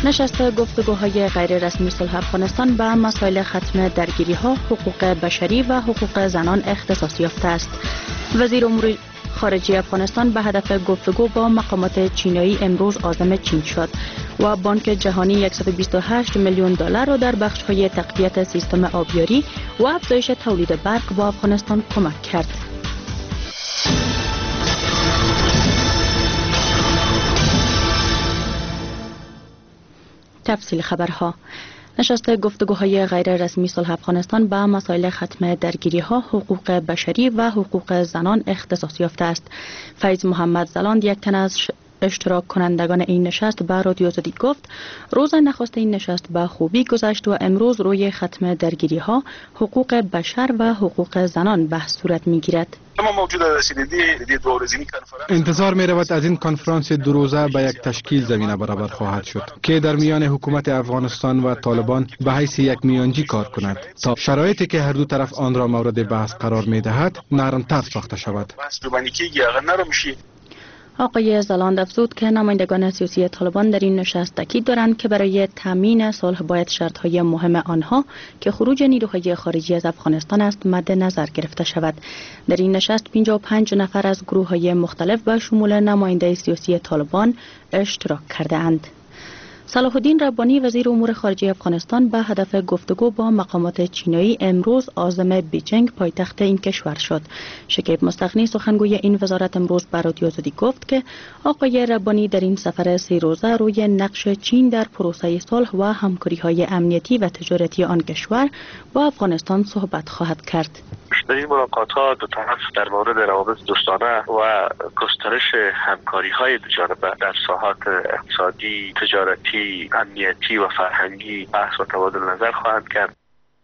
نشست گفتگوهای غیررسمی صلح افغانستان به مسائل ختم درگیری‌ها، حقوق بشری و حقوق زنان اختصاص یافته است. وزیر امور خارجه افغانستان به هدف گفتگو با مقامات چینی امروز عازم چین شد و بانک جهانی 128 میلیون دلار را در بخش‌های تقویت سیستم آبیاری و افزایش تولید برق با افغانستان کمک کرد. تفصیل خبرها. نشست گفتگوهای غیررسمی صلح افغانستان به مسائل ختم درگیری‌ها، حقوق بشری و حقوق زنان اختصاص یافته است. فیض محمد زلاند، یک تن از اشتراک کنندگان این نشست، به رادیو آزادی گفت روز نخست این نشست به خوبی گذشت و امروز روی ختم درگیری‌ها، حقوق بشر و حقوق زنان بحث صورت می‌گیرد. انتظار می رود از این کنفرانس دو روزه به یک تشکیل زمینه برابر خواهد شد که در میان حکومت افغانستان و طالبان به حیث یک میانجی کار کند تا شرایطی که هر دو طرف آن را مورد بحث قرار می دهد نرم‌تر ساخته شود. آقای زلاند افزود که نمایندگان سیاسی طالبان در این نشست تاکید دارند که برای تامین صلح باید شرط‌های مهم آنها که خروج نیروهای خارجی از افغانستان است مد نظر گرفته شود. در این نشست 55 نفر از گروه‌های مختلف به شمول نماینده سیاسی طالبان اشتراک کرده اند. صلاح الدین ربانی، وزیر امور خارجه افغانستان، به هدف گفتگو با مقامات چینی امروز عازم بیجینگ پایتخت این کشور شد. شکیب مستغنی، سخنگوی این وزارت، امروز به رادیو آزادی گفت که آقای ربانی در این سفر 3 روزه روی نقش چین در پروسه صلح و همکاری‌های امنیتی و تجارتی آن کشور با افغانستان صحبت خواهد کرد. در این ملاقات‌ها دو طرف در مورد روابط دوستانه و گسترش همکاری‌های دو جانبه در ساحات اقتصادی، تجارتی، امنیتی و فرهنگی بحث و تبادل نظر خواهند کرد.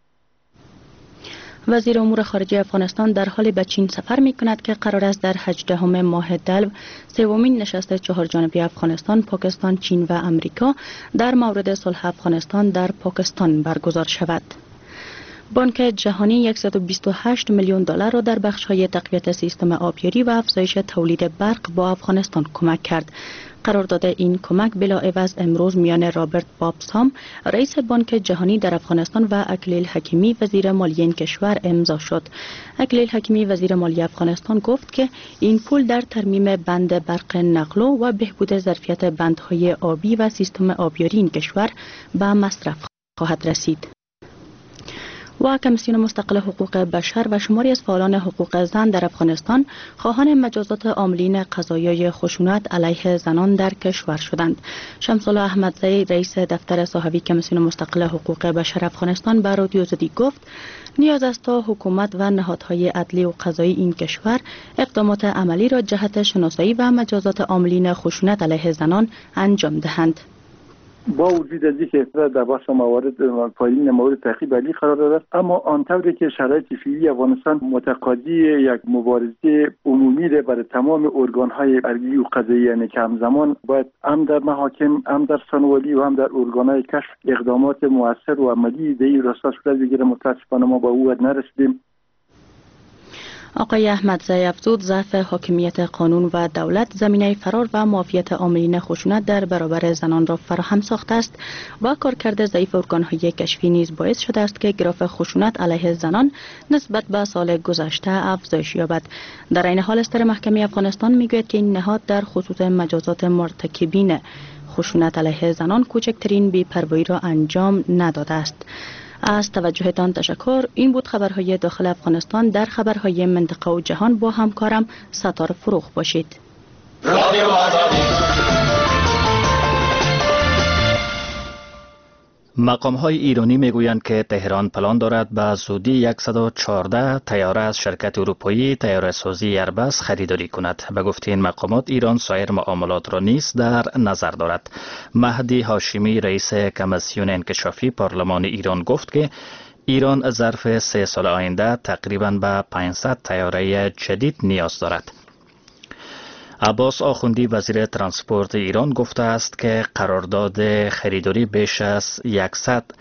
وزیر امور خارجه افغانستان در حال به چین سفر می کند که قرار است در 18 ماه دلو سومین نشست 4 جانبه افغانستان، پاکستان، چین و امریکا در مورد صلح افغانستان در پاکستان برگزار شود. بانک جهانی 128 میلیون دلار را در بخش‌های تقویت سیستم آبیاری و افزایش تولید برق با افغانستان کمک کرد. قرارداد این کمک بلاعوض امروز میان رابرت بابسام، رئیس بانک جهانی در افغانستان، و اکلیل حکیمی، وزیر مالیه این کشور امضا شد. اکلیل حکیمی، وزیر مالیه افغانستان، گفت که این پول در ترمیم بند برق نقلو و بهبود ظرفیت بندهای آبی و سیستم آبیاری این کشور به مصرف خواهد رسید. و کمیسیون مستقل حقوق بشر و شماری از فعالان حقوق زن در افغانستان خواهان مجازات عاملین قضایای خشونت علیه زنان در کشور شدند. شمس الله احمدزی، رئیس دفتر صاحبی کمیسیون مستقل حقوق بشر افغانستان، به رادیو آزادی گفت نیاز است تا حکومت و نهادهای عدلی و قضایی این کشور اقدامات عملی را جهت شناسایی و مجازات عاملین خشونت علیه زنان انجام دهند. با وجود از اینکه در بحث موارد پایین مورد تعقیب علی قرار دارد، اما آنطوری که شرایط فعلی افغانستان متقاضی یک مبارزه عمومی را برای تمام ارگان‌های عدلی و قضایی، یعنی که همزمان باید هم در محاکم، هم در سنوالی و هم در ارگان‌های کشف اقدامات مؤثر و عملی در این راستا صورت بگیرد. متأسفانه ما با او نرسیدیم. آقای احمدزی افزود ضعف حاکمیت قانون و دولت زمینه فرار و معافیت عاملین خشونت در برابر زنان را فراهم ساخته است و کارکرد ضعیف ارگان‌های کشفی نیز باعث شده است که گراف خشونت علیه زنان نسبت به سال گذشته افزایش یابد. در این حال استر محکمه افغانستان میگوید که این نهاد در خصوص مجازات مرتکبین خشونت علیه زنان کوچکترین بی‌پروایی را انجام نداده است. از توجهتان تشکر. این بود خبرهای داخل افغانستان. در خبرهای منطقه و جهان با همکارم ستار فروغ باشید. مقام‌های ایرانی میگویند که تهران پلان دارد به زودی 114 طیاره از شرکت اروپایی طیاره‌سازی ایربس خریداری کند. به گفته این مقامات ایران سایر معاملات را نیز در نظر دارد. مهدی هاشمی، رئیس کمیسیون انکشافی پارلمان ایران، گفت که ایران ظرف 3 سال آینده تقریباً به 500 طیاره جدید نیاز دارد. عباس آخوندی، وزیر ترانسپورت ایران، گفته است که قرارداد خریداری بیش از 100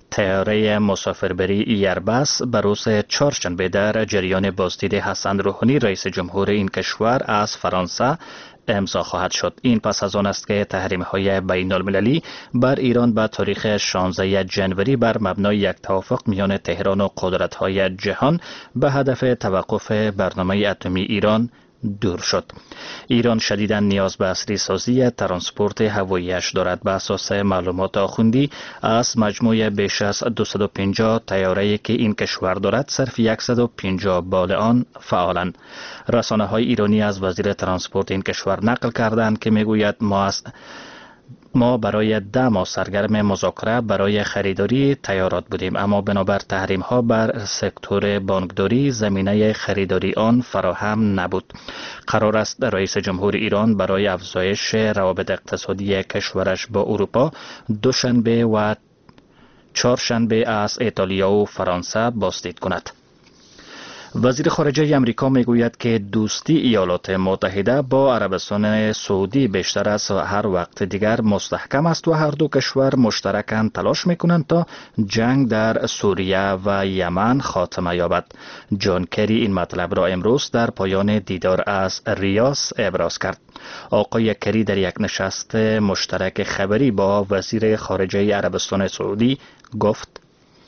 طیاره مسافربری ایربس به روز چهارشنبه در جریان بازدید حسن روحانی رئیس جمهور این کشور از فرانسه امضا خواهد شد. این پس از آن است که تحریم‌های بین المللی بر ایران به تاریخ 16 جنوری بر مبنای یک توافق میان تهران و قدرت‌های جهان به هدف توقف برنامه اتمی ایران دور شد. ایران شدیداً نیاز به عصری سازی ترانسپورت هوایی‌اش دارد. به اساس معلومات آخوندی از مجموع بیش از 250 طیاره‌ای که این کشور دارد صرف 150 بال آن فعالند. رسانه‌های ایرانی از وزیر ترانسپورت این کشور نقل کردند که میگوید ما برای 10 ماه سرگرم مذاکره برای خریداری طیارات بودیم، اما بنابر تحریم ها بر سکتور بانکداری زمینه خریداری آن فراهم نبود. قرار است رئیس جمهور ایران برای افزایش روابط اقتصادی کشورش با اروپا دوشنبه و چهارشنبه از ایتالیا و فرانسه بازدید کند. وزیر خارجه امریکا میگوید که دوستی ایالات متحده با عربستان سعودی بیشتر از هر وقت دیگر مستحکم است و هر دو کشور مشترکاً تلاش میکنند تا جنگ در سوریه و یمن خاتمه یابد. جان کری این مطلب را امروز در پایان دیدار از ریاض ابراز کرد. آقای کری در یک نشست مشترک خبری با وزیر خارجه عربستان سعودی گفت: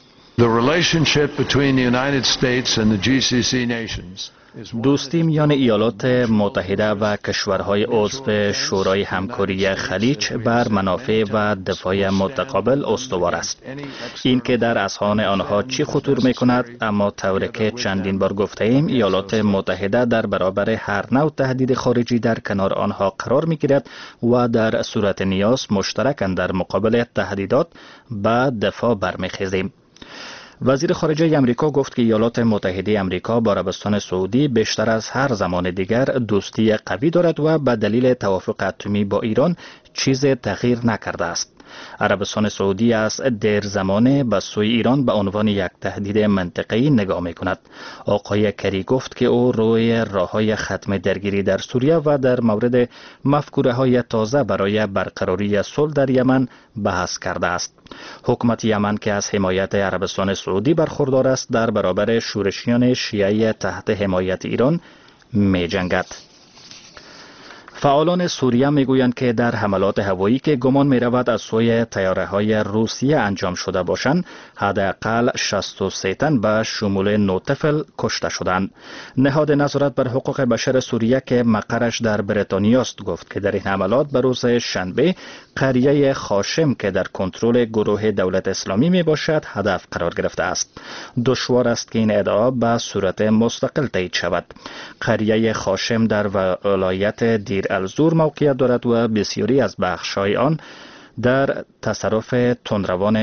دوستی میان ایالات متحده و کشورهای عضو شورای همکاری خلیج بر منافع و دفاع متقابل استوار است. این که در اذهان آنها چی خطور میکند، اما طوری که چندین بار گفته ایم ایالات متحده در برابر هر نوع تهدید خارجی در کنار آنها قرار میگیرد و در صورت نیاز مشترکاً در مقابل تهدیدات به دفاع برمیخیزیم. وزیر خارجه امریکا گفت که ایالات متحده امریکا با عربستان سعودی بیشتر از هر زمان دیگر دوستی قوی دارد و به دلیل توافق اتمی با ایران چیز تغییر نکرده است. عربستان سعودی از دیر زمانه به سوی ایران به عنوان یک تهدید منطقه‌ای نگاه می‌کند. آقای کری گفت که او روی راه‌های ختم درگیری در سوریه و در مورد مفکوره‌های تازه برای برقراری صلح در یمن بحث کرده است. حکومت یمن که از حمایت عربستان سعودی برخوردار است در برابر شورشیان شیعه تحت حمایت ایران می‌جنگد. فعالان سوریه میگویند که در حملات هوایی که گمان می‌رود از سوی طیاره‌های روسیه انجام شده باشند، حداقل 63 تن به شمول 9 طفل کشته شدند. نهاد نظارت بر حقوق بشر سوریه که مقرش در بریتانیا است گفت که در این حملات به روز شنبه قریه خاشم که در کنترل گروه دولت اسلامی میباشد هدف قرار گرفته است. دشوار است که این ادعا به صورت مستقل تایید شود. قریه خاشم در ولایت دیر الزور موقعیت دارد و بسیاری از بخش‌های آن در تصرف تندروان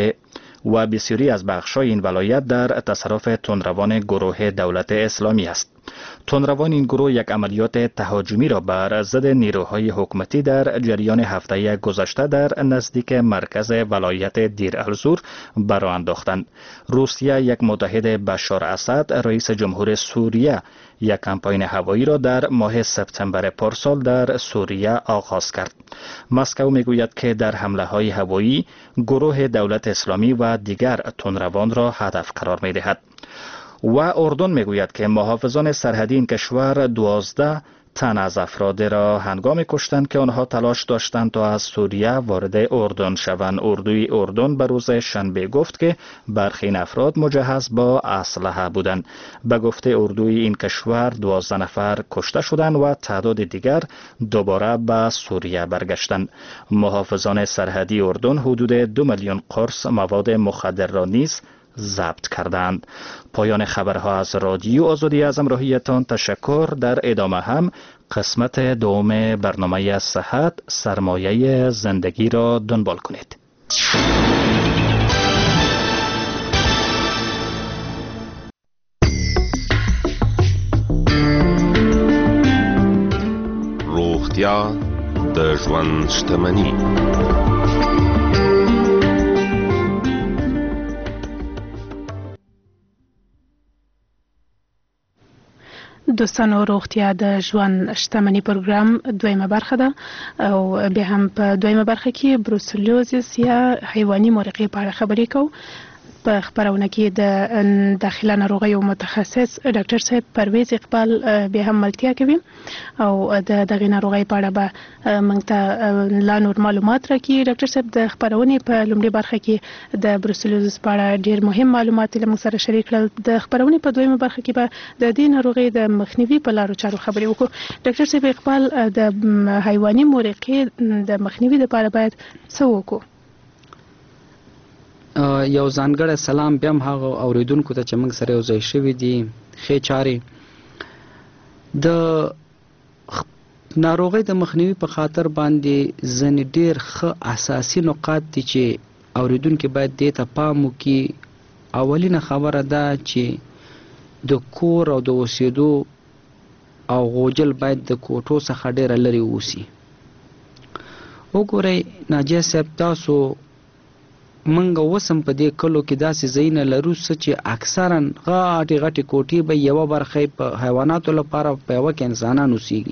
این ولایت در تصرف تندروان گروه دولت اسلامی است. تندروان این گروه یک عملیات تهاجمی را بر ضد نیروهای حکومتی در جریان هفته گذشته در نزدیک مرکز ولایت دیر الزور برآ انداختند. روسیه یک متحد بشار اسد رئیس جمهور سوریه یک کمپاین هوایی را در ماه سپتامبر پارسال در سوریه آغاز کرد. مسکو میگوید که در حمله های هوایی گروه دولت اسلامی و دیگر تندروان را هدف قرار میدهد. و اردن میگوید که محافظان سرحدی این کشور 12 تن از افراد را هنگامی کشتند که آنها تلاش داشتند تا از سوریه وارد اردن شوند. اردوی اردن به روز شنبه گفت که برخی این افراد مجهز با اسلحه بودند. به گفته اردوی این کشور 12 نفر کشته شدند و تعداد دیگر دوباره به سوریه برگشتند. محافظان سرحدی اردن حدود 2 میلیون قرص مواد مخدر را نیز ضبط کردند. پایان خبرها از رادیو آزادی از همراهیتان. تشکر. در ادامه هم قسمت دوم برنامه صحت سرمایه زندگی را دنبال کنید. روغتیا د ژوند شتمني. دوستانو روغتیا د ژوند شتمنۍ پروګرام دویمه برخه ده او بیا هم په دویمه برخه کې بروسلوزیس یا حیواني مرقې په اړه خبرې کوو. په خبرونه کې د داخله ناروغیو متخصص ډاکټر صاحب پرویز اقبال بیا هم ملتیا کوي او د دغه ناروغۍ په اړه به موږ ته لا نور معلومات راکړي. ډاکټر صاحب د خبرونې په لومړۍ برخه کې د بروسلوزیس په اړه ډیر مهم معلومات له موږ سره شریک کړل. د خبرونې په دویمه برخه کې به د دې ناروغۍ د مخنیوي په لارو چارو خبرې وکړو. ډاکټر صاحب اقبال د حیواني مرقې د مخنیوي لپاره باید څه وکړو؟ یو ځانګړی سلام بیا هم هغه اوریدونکو ته چې موږ سره یو ځای شوي دي. ښې چارې د ناروغۍ د مخنیوي په خاطر باندې ځینې ډېر ښه اساسي نقاط دي چې اوریدونکي باید دې ته پام وکړي. اولینه خبره ده چې د کور او د اوسېدو او غوجل باید د کوټو څخه ډېره لرې اوسي. وګورئ ناجیه صاحب، تاسو منګه وسم په دې کلو کې داسې ځایونه لرو چې اکثرا غاټې غاټې کوټې به یوه برخه په حیواناتو لپاره په یوه کې انسانان اوسېږي.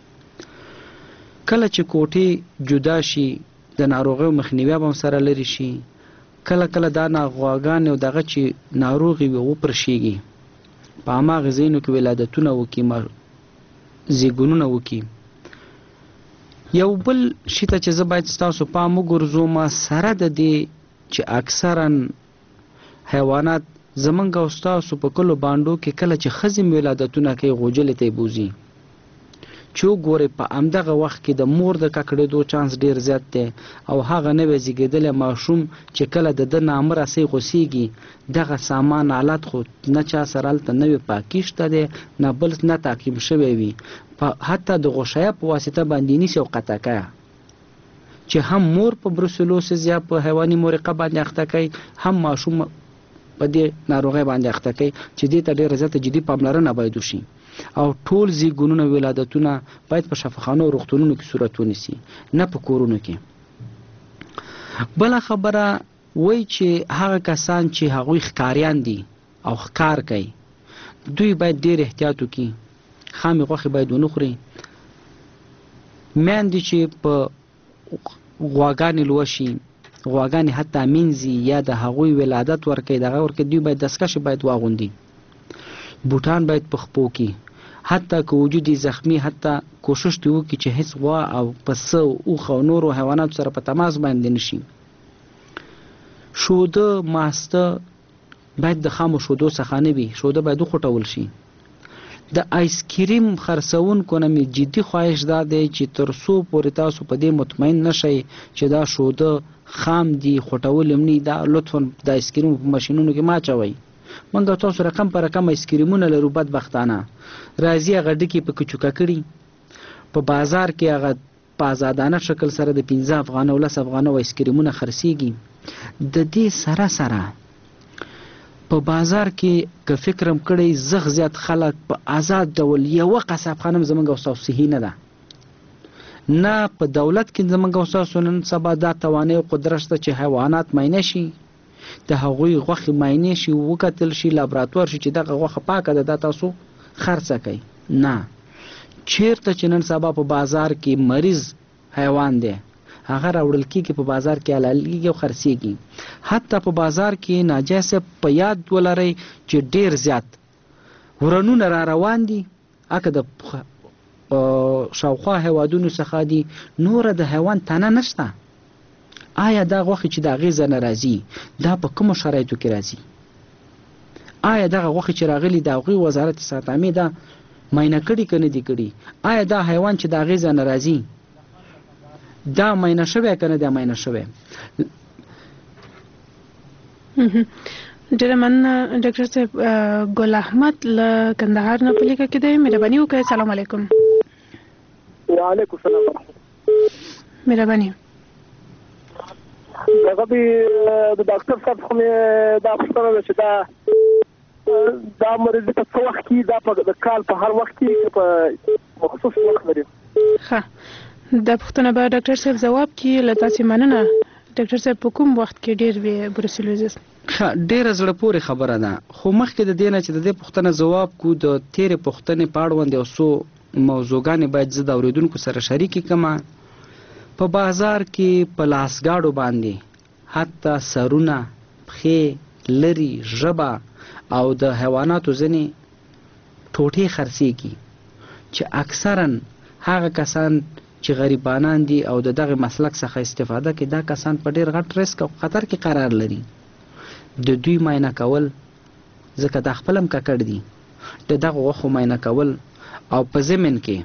کله چې کوټې جدا شي د ناروغیو مخنیوی به هم سره لرې شي. کله کله دا غواګانې او دغه چې ناروغي وي وپرشېږي، په هماغه ځایونو کې ولادتونه وکړي، زیږونونه وکړي. یو بل شي ته چې زه باید ستاسو پام وګرځوم سره د دې چې اکثرا حیوانات زمونږ او ستاسو په کلو بانډو کې کله چې ښځې ولادتونه کوي غوجلې ته یې بوځي، چې وګورئ په همدغه وخت کې د مور د ککړېدو چانس ډېر زیات دی او هغه نوی زیږېدلی ماشوم چې کله د ده نامه راسۍ غوسېږي، دغه سامان آلات خو نه چا سره هلته نوی پاکي شته دی، نه بل نه تعقیم شوی وي، حتی د غوښیه په واسطه باندې نیسي او قطع کوي چې هم مور په بروسلوسیس یا په حیواني مرقه باندې اخته کوي، هم ماشوم په دې ناروغۍ باندې اخته کوي، چې دې ته ډېره زیاته جدي پاملرنه باید وشي. او ټول زیږونونه ولادتونه باید په شفاخانو او روغتونونو کې صورت ونیسي، نه په کورونو کې. بله خبره وایي چې هغه کسان چې هغوی ښکاریان دي او ښکار کوي، دوی باید ډېر احتیاط وکړي، خامې غوښې باید ونه خوري. میندې چې په غواګانې لوشي، غواګانې حتی مینځي یا د هغوی ولادت ورکوي، دغه ورکوي، دوی باید دستکشې باید واغوندي، بوټان باید په خپو کې، حتی که وجود یې زخمي، حتی کوشش دې وکړي چې هیڅ غوا او پسه، اوښ او نورو حیواناتو سره په تماس باندې نشي. شوده ماسته باید د خامو شودو څخه نه وي، شوده باید وخوټول شي. د آیسکریم خرڅونکو نه مې جدي خواهش دا دی چې تر څو پورې تاسو په دې مطمئن نشئ چې دا شوده خام دي، خوټول هم نه، دا لطفا د آیسکریم په ماشینونو کې مه اچوئ. موږ تاسو رقم په رقم آیسکریمونه لرو بدبختانه، راځي هغه ډکې په کچوکه کړي، په بازار کې هغه په ازادانه شکل سره د 15 افغانه او 10 افغانه آیسکریمونه خرڅېږي. د دې سره سره په بازار کې که فکرم کړی زغ زیات خلک په آزاد ډول یوه قصابخانه هم زموږ او ستاسو صحي نه ده، نه په دولت کې زموږ او ستاسو نن سبا دا توانایي او قدرت شته چې حیوانات معاینه شي، د هغوی غوښې معاینې شي، وکتل شي، لابراتوار شي چې دغه غوښه پاکه ده، دا تاسو خرڅه کوئ. نه، چیرته چې نن سبا په بازار کې مریض حیوان دی هغه راوړل کېږي، په بازار کې حلالېږي او خرڅېږي. حتی په بازار کې ناجیسه په یاد ولرئ چې ډېر زیات ورنونه را روان دي، اکه د شاوخوا هیوادونو څخه دي، نوره د حیوان تنه نشته. آیا دا غوښې چې د هغې ځای نه راځي دا په کومو شرایطو کې راځي؟ آیا دغه غوښې چې راغلي د هغوی وزارت صحت عامې دا معاینه کړي که نه دي کړي؟ آیا دا حیوان چې د هغې ځای نه راځي دا معاینه شوی که نه دی معاینه شوی؟ ډېره مننه ډاکټر صاحب. ګل احمد له کندهار نه په لیکه کې دی، مهرباني وکړئ. السلام علیکم. وعلیکم السلام. مهرباني. هغه د ډاکټر صاحب خو مې دا پوښتنه ده چې دا مریض په څه وخت کې، دا په د کال په هر وخت کې په مخصوص وخت لري؟ ښه، دا پوښتنه به ډاکټر صاحب ځواب کړي. له تاسې مننه. ډاکټر صاحب په کوم وخت کې ډېر وي بروسلوزیس؟ ډېره زړه پورې خبره ده، خو مخکې د دې نه چې د دې پوښتنه ځواب کو د تېرې پوښتنې په اړوند یو څو موضوعګانې باید زه د اورېدونکو سره شریکې کړم. په بازار کې په لاسګاډو باندې حتی سرونه، پښې، لري، ژبه او د حیواناتو ځینې ټوټې خرڅېږي چې اکثرا هغه کسان چې غریبانان دي او د دغه مسلک څخه استفاده کوي، دا کسان په ډېر غټ ریسک او خطر کې قرار لري. د دوی معاینه کول، ځکه دا خپل هم ککړ دي، د دغه غوښو معاینه کول او په ضمن کې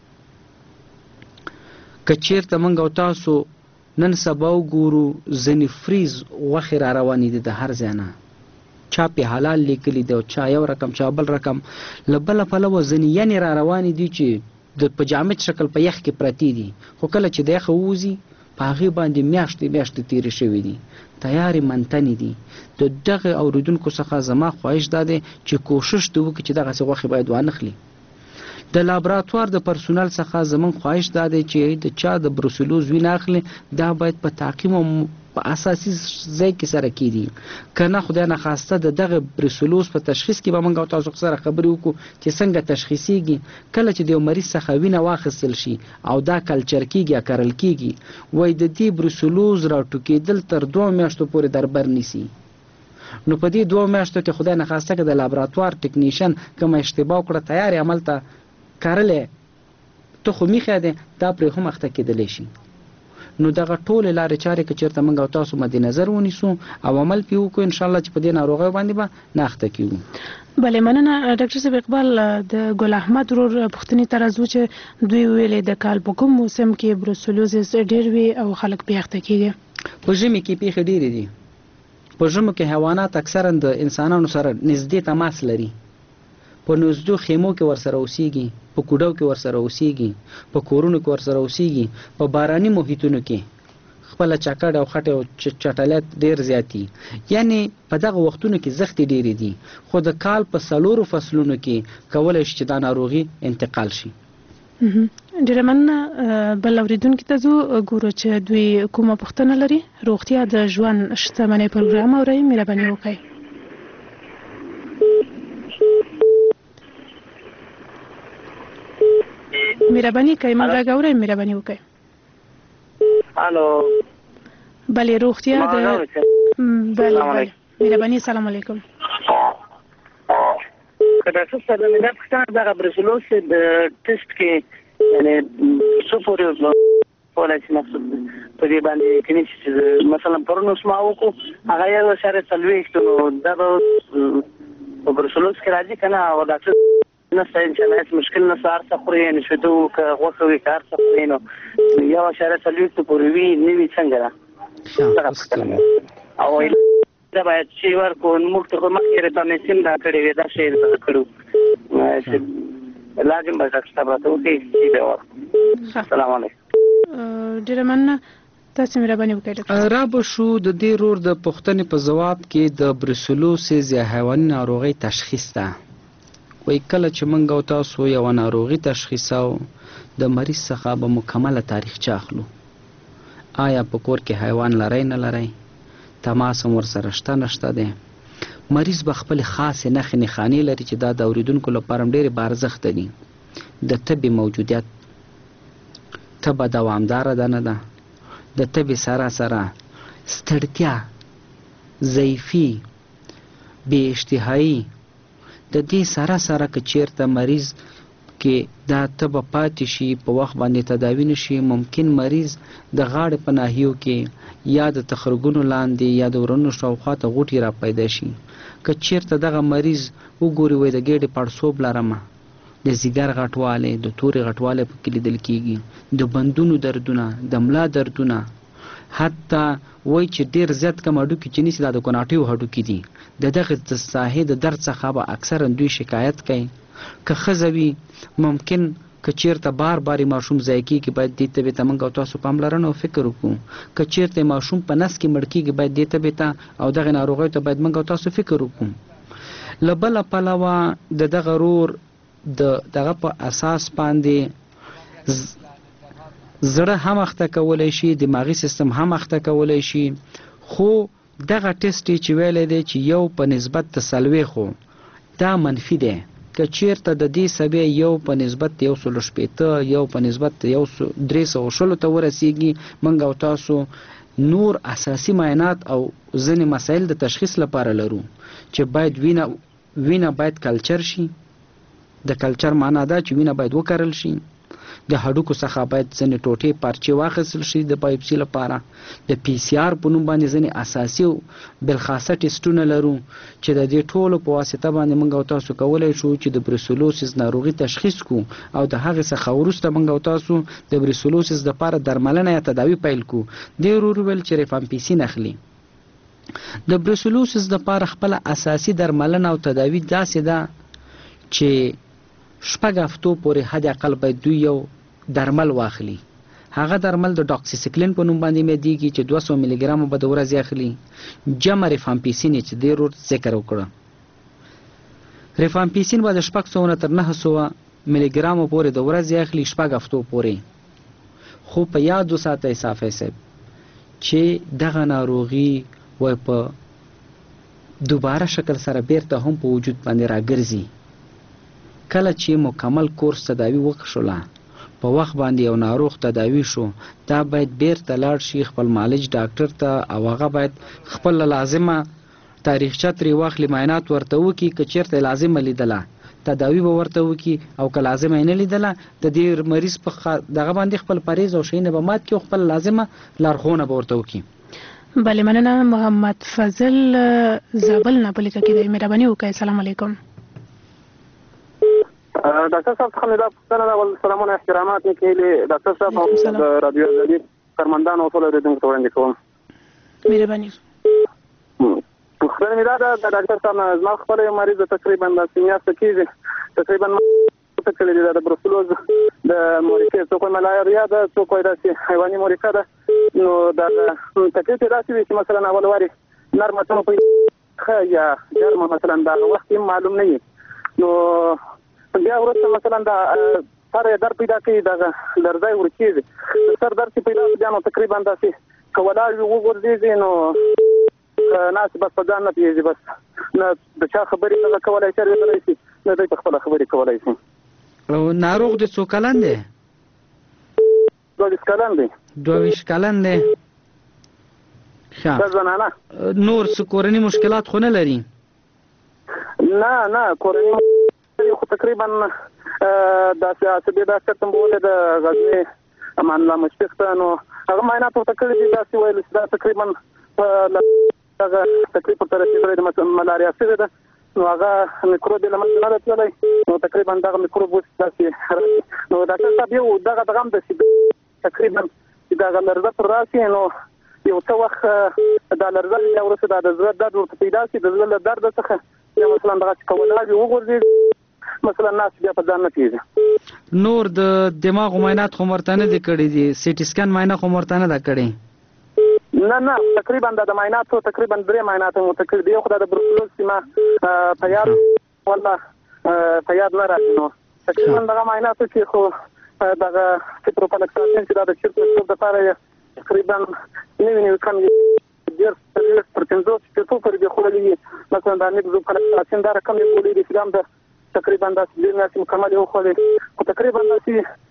که چېرته موږ او تاسو نن سبا وګورو ځینې فریز غوښې را روانې دي د هر ځای نه، چا پې حلال لیکلي دی او چا یو رقم چا بل رقم، له بله پلوه ځینې یعنې را روانې دي چې په جامد شکل په یخ کې پرتې دي، خو کله چې د یخه ووځي په هغې باندې میاشتې تېرې شوي دي، تیارې منتنې دي. د دغه اورېدونکو څخه زما خواهش دا دی چې کوشش دې وکړي چې دغسې غوښې باید وانخلي. د لابراتوار د پرسونل څخه زموږ خواهش دا دی چې د چا د بروسلوز وینه اخلي، دا باید په تعقیم او په اساسي ځای کې سره کېږي، که نه خدای نخواسته د دغه بروسلوز په تشخیص کې به موږ او تاسو سره خبرې وکړو چې څنګه تشخیصیږي. کله چې د یو مریض څخه وینه واخیستل شي او دا کلچر کېږي یا کرل کېږي، وایي د دې بروسلوز راټوکېدل تر 2 میاشتو پورې در بر نیسي. نو په دې 2 میاشتو کې خدای نخواسته که د لابراتوار ټکنیشن کومه اشتباه وکړه، تیارې عمل ته کارلې ته خو میخه ده، دا پرې هم اخته کېدلی شي. نو دغه ټولې لارې چارې که چېرته موږ او تاسو مد نظر ونیسو او عمل پې وکړو، انشاءالله چې په دې ناروغیو باندې به نه اخته کېږو. بله مننه ډاکټر صاحب. اقبال، د ګل احمد ورور پوښتنې ته راځو چې دوی ویلې د کال په کوم موسم کې بروسلوزس ډېر وي او خلک پې اخته کېږي؟ په ژمي کې پیښې ډېرې دي. په ژمو کې حیوانات اکثرا د انسانانو سره نږدې تماس لري، په نږدې خیمو کې ورسره اوسېږي، په کوډو کې ورسره اوسېږي، په کورونو کې ورسره اوسېږي، په باراني محیطونو کې خپله چکډ او خټې او چټلیات ډېر زیاتي، یعنی په دغه وختونو کې زختې ډېرې دي، خو د کال په 4 فصلونو کې کولی شي چې دا ناروغي انتقال شي. ډېره مننه. بل اورېدونکي ته ځو، ګورو چې دوی کومه پوښتنه لري. روغتیا د ژوند شتمنۍ پروګرام اورئ، مهرباني وکړئ. مهرباني کوي موږ غواړو مهرباني وکړئ. الو، بله روغتیا د بله مهرباني. سلام علیکم. ډاکټر صاحب، مې دا پوښتنه دغه بروسلوز د ټیسټ کې یعنې څو پورې کولی شي مقصود په دې باندې کېنی چې مثلا پرون اوس ما وکړو هغه 1.40 نو دا به په بروسلوز کې راځي که نه؟ او ډاکټر نسته انشاءالله مشکل نسته، هر څه خوري، یعنې شیدو که غوښه وي که هر څه خوري نو 1.40 پورې وي نه وي څنګه ده؟ دغه پوښتنه او دا باید شی ورکړو. موږ ته خو مخکې ریپامیسین راکړې وې، دا شی یې کړو، لازم به ډاکټر صاحب راته وکړي چې به ورکړو. السلام علیکم. ډېره مننه. تاسې مهرباني وکړئ ډاکټر. را به شو د دې رور د پوښتنې په ځواب کې د بروسلوسیز یا حیواني ناروغۍ تشخیص ده. وایي کله چې موږ او تاسو یوه ناروغي تشخیصو، د مریض څخه به مکمله تاریخچه اخلو. آیا په کور کې حیوان لرئ نه لرئ؟ تماس هم ورسره شته نشته دی؟ مریض به خپلې خاصې نښې نښانې لري چې دا د اورېدونکو لپاره هم ډېرې بارزښته دي. د تبې موجودیت، تبه دوامداره ده نه ده؟ د تبې سره سره ستړتیا، ضعیفي، بې اشتهایي، د دې سره سره که چېرته مریض کې دا تبه پاتې شي، په وخت باندې تداوي نشي، ممکن مریض د غاړې په ناحیو کې یا د تخرګونو لاندې یا د ورنو شاوخوا ته غوټې را پیدا شي. که چېرته دغه مریض وګوري وایي د ګېډې پړسوب لرمه، د ځیګر غټوالی، د تورې غټوالی پکې لیدل کېږي، د بندونو دردونه، د ملا دردونه، حتی وایي چې ډېر زیات کم هډوکي چې نیسي دا د کوناټیو هډوکي دي. د دغه ساحې د درد څخه به اکثرا دوی شکایت کوي. که ښځه وي ممکن که چېرته بار بار ماشوم ضایع کېږي، باید دې تبې ته موږ او تاسو پاملرنه او فکر وکړو. که چېرته ماشوم په نس کې مړ کېږي، باید دې تبې ته او دغې ناروغیو ته باید موږ او تاسو فکر وکړو. له بله پلوه د دغه رور دغه په اساس باندې زړه هم اخته کولی شي، دماغي سیستم هم اخته کولی شي، خو دغه ټیسټ چې ویلی دی چې یو په نسبت د 40 دا منفي دی. که چیرته د دې سبې یو په نسبت 160 یو په نسبت 320 ته ورسیږي، موږ او تاسو نور اساسي معاینات او ځینې مسایل د تشخیص لپاره لرو چې باید وینه باید کلچر شي. د کلچر معنا دا چې وینه باید وکرل شي، د هډوکو څخه باید ځینې ټوټې پارچې واخیستل شي د بایوپسي لپاره. د پی سی آر په نوم باندې ځینې اساسي او بالخاصه ټیسټونه لرو چې د دې ټولو په واسطه باندې موږ او تاسو کولی شو چې د بروسلوسیس ناروغي تشخیص کو او د هغې څخه وروسته موږ او تاسو د بروسلوسیس دپاره درملنه یا تداوي پیل کو. دې ورور ویل چې ریفامپیسین اخلي. د بروسلوسیس دپاره خپله اساسي درملنه او تداوي داسې ده چې 6 هفتو پورې حد اقل باید دوی یو درمل واخلي. هغه درمل د ډاکسیسیکلین په نوم باندې میدیږي چې 200 ملي ګرام به د ورځې اخلي. جمع ریفامپیسین چې ډېر ذکر وکړه، ریفامپیسین به د 600 تر 900 ملي ګرام پورې د ورځې اخلي 6 هفتو پورې. خو په یاد وساتئ صافی صاحب چې دغه ناروغي وای په دوباره شکل سره بیرته هم په وجود باندې راګرځي. کله چې مکمل کورس تداوی وکړله په وخت باندې یو ناروغ تداوی شو، دا باید بیرته لاړ شي خپل معالج ډاکټر ته او هغه باید خپل لازمه تاریخچه ترې واخلي، معاینات ورته وکړي. که چېرته لازمه لیدله تداوی به ورته وکړي او که لازمه یې نه لیدله د دې مریض په دغه باندې خپل پرهیز او شیونه به مات کړي او خپل لازمه لارښوونه به ورته وکړي. بله مننه. محمد فضل زابل نه په لیکه کې دی، مهرباني وکړئ. السلام علیکم. ډاکټر صاحب څخه مې دا پوښتنه ده، ول سلامونه احترامات مې کړي ډاکټر صاحب او د رادیو ازادي کارمندانو او ټولو اورېدونکو ته وړاندې کوم. مهرباني. پوښتنه مې دا ده ډاکټر صاحب، زما خپل یو مریض تقریبا داسې میاشته کېږي تقریبا کړی دی د بروسلوز د مورکې، څوک وایي ملاریا ده، څوک وایي داسې حیواني مورکه ده. نو دا تکلیف یې داسې وي چې مثلا اول وارې نرمه تمه په ښه یا ګرمه مثلا دا وخت یې معلوم نه وي. نو بیا وروسته مثلا دا سر یې درد پیدا کوي، دغه لرزی ورکېږي، سر درد چې پیدا شي بیا نو تقریبا داسې که ولاړ وي وغورځېږي نو ناست بس په ځان نه پوهېږي، بس نه د چا خبرې هغه کولی شي اورېدلی شي نه دی په خپله خبرې کولی شي. ناروغ د څو کلن دی؟ 22 کلن دی. 22 کلن دی. ښه زنانه. نور څه کورني مشکلات خو نه لري؟ نه کورني خو تقریبا داسې عصبي ډاکټر ته مې بولې د غزني امان الله مشفق ته، نو هغه معاینات ورته کړي دي، داسې ویل چې دا تقریبا هغه تکلیف ورته رسېدلی د ملاریا شوې ده. نو هغه میکروب یې له منځه نه ده تللی، نو تقریبا دغه میکروب اوس داسې نو ډاکټر صاحب یو دغه هم داسې تقریبا چې دغه لرزه پر راشي نو یو څه وخت دا لرزه بیا وروسته دا د زړه درد ورته پیدا شي، د زړه له درده څخه یا مثلا دغه چې که ولاړ وي وغورځېږي مثلا ناست بیا په ځان نه پوهېږي. نور د دماغ معاینات خو ورته نه دي کړي دي؟ سی ټي سکین معاینه خو ورته نه ده کړې؟ نه تقریبا د معایناتو تقریبا 3 معاینات مو تکړه دی، خو د بروسلوز سیمه په یاد والله په یاد نه راځي. نو تقریبا دغه معایناتو چې خو دغه سیپروفلکساسین چې دا د چیرته د لپاره تقریبا 9 کم ډیر پر 50 پورې دی خولې، مثلا د نیکزوفلکساسین دا رقم یې خولې دي چې هم د تقریبا د دې نه مکمل یو خولې، خو تقریبا چې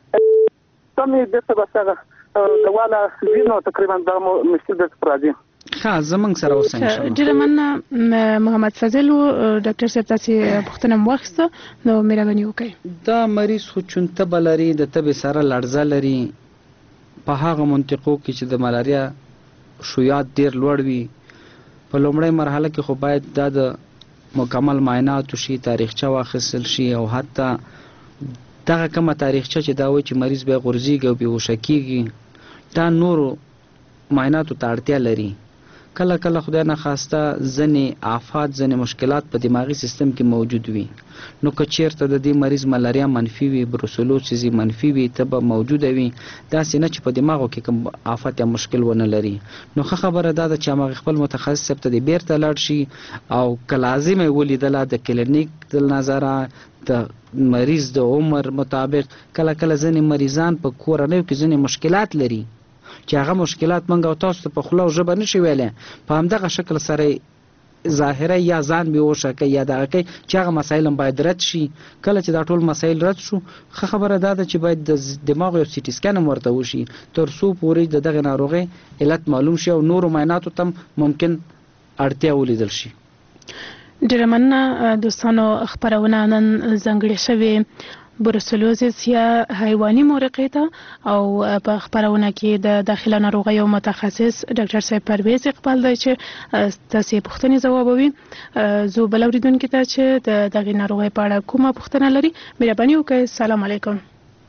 سمې د څه بسغه دواله وینو تقریبا دا مشکل د راځي. ښه زمونږ سره اوسه ان شاء الله. ډېره مننه محمد فضل و ډاکټر صاحب، تاسې پوښتنه مو واخیسته نو مهرباني وکړئ. دا مریض خو چونتبه لري، د تبې سره لړزه لري، په هغه منطقو کې چې د ملاریا شویات ډېر لوړ وي. په لومړۍ مرحله کې خو باید دا د مکمل معایناتو شي، تاریخچه واخیستل شي او حتی دغه کومه تاریخچه چې دا وایي چې مریض بیا غورځېږي او بېهوشه کېږي، دا نورو معایناتو ته اړتیا لري. کله کله خدای نخواسته ځینې آفات، ځینې مشکلات په دماغي سیستم کې موجود وي، نو که چېرته د دې مریض ملاریا منفي وي، بروسلوسیس منفي وي، تبه موجوده وي، داسې نه چې په دماغو کې کوم آفت یا مشکل ونه لري، نو ښه خبره دا ده چې هغه خپل متخصص صاحب ته بیرته لاړ شي او که لازم یې ولیدله د کلینیک د نظره د مریض د عمر مطابق. کله کله ځینې مریضان په کورنیو کې ځینې مشکلات لري چې هغه مشکلات منګه او تاسو ته په خوله او ژبه نشي ویلی په همدغه شکل سره ظاهره یا ځان به وشکه یا دغه کوي چې هغه مسایل هم باید رد شي. کله چې دا ټول مسایل رد شو ښه خبره دا ده چې باید د دماغ یو سیټي سکن هم ورته وشي تر څو پورې د دغه ناروغۍ علت معلوم شي او نورو معایناتو ته ممکن اړتیا ولیدل شي. ډېره مننه دوستانو. خپرونه نن ځانګړې شوې بروسلوزیس یا حیواني مرقې ته او په خپرونه کې د داخله ناروغیو متخصص ډاکټر صاحب پرویز اقبال دی چې تاسو پوښتنې ځوابوي. زه بل اوریدونکو ته چې د دغه ناروغۍ په اړه کومه پوښتنه لري مهرباني وکړئ. السلام علیکم.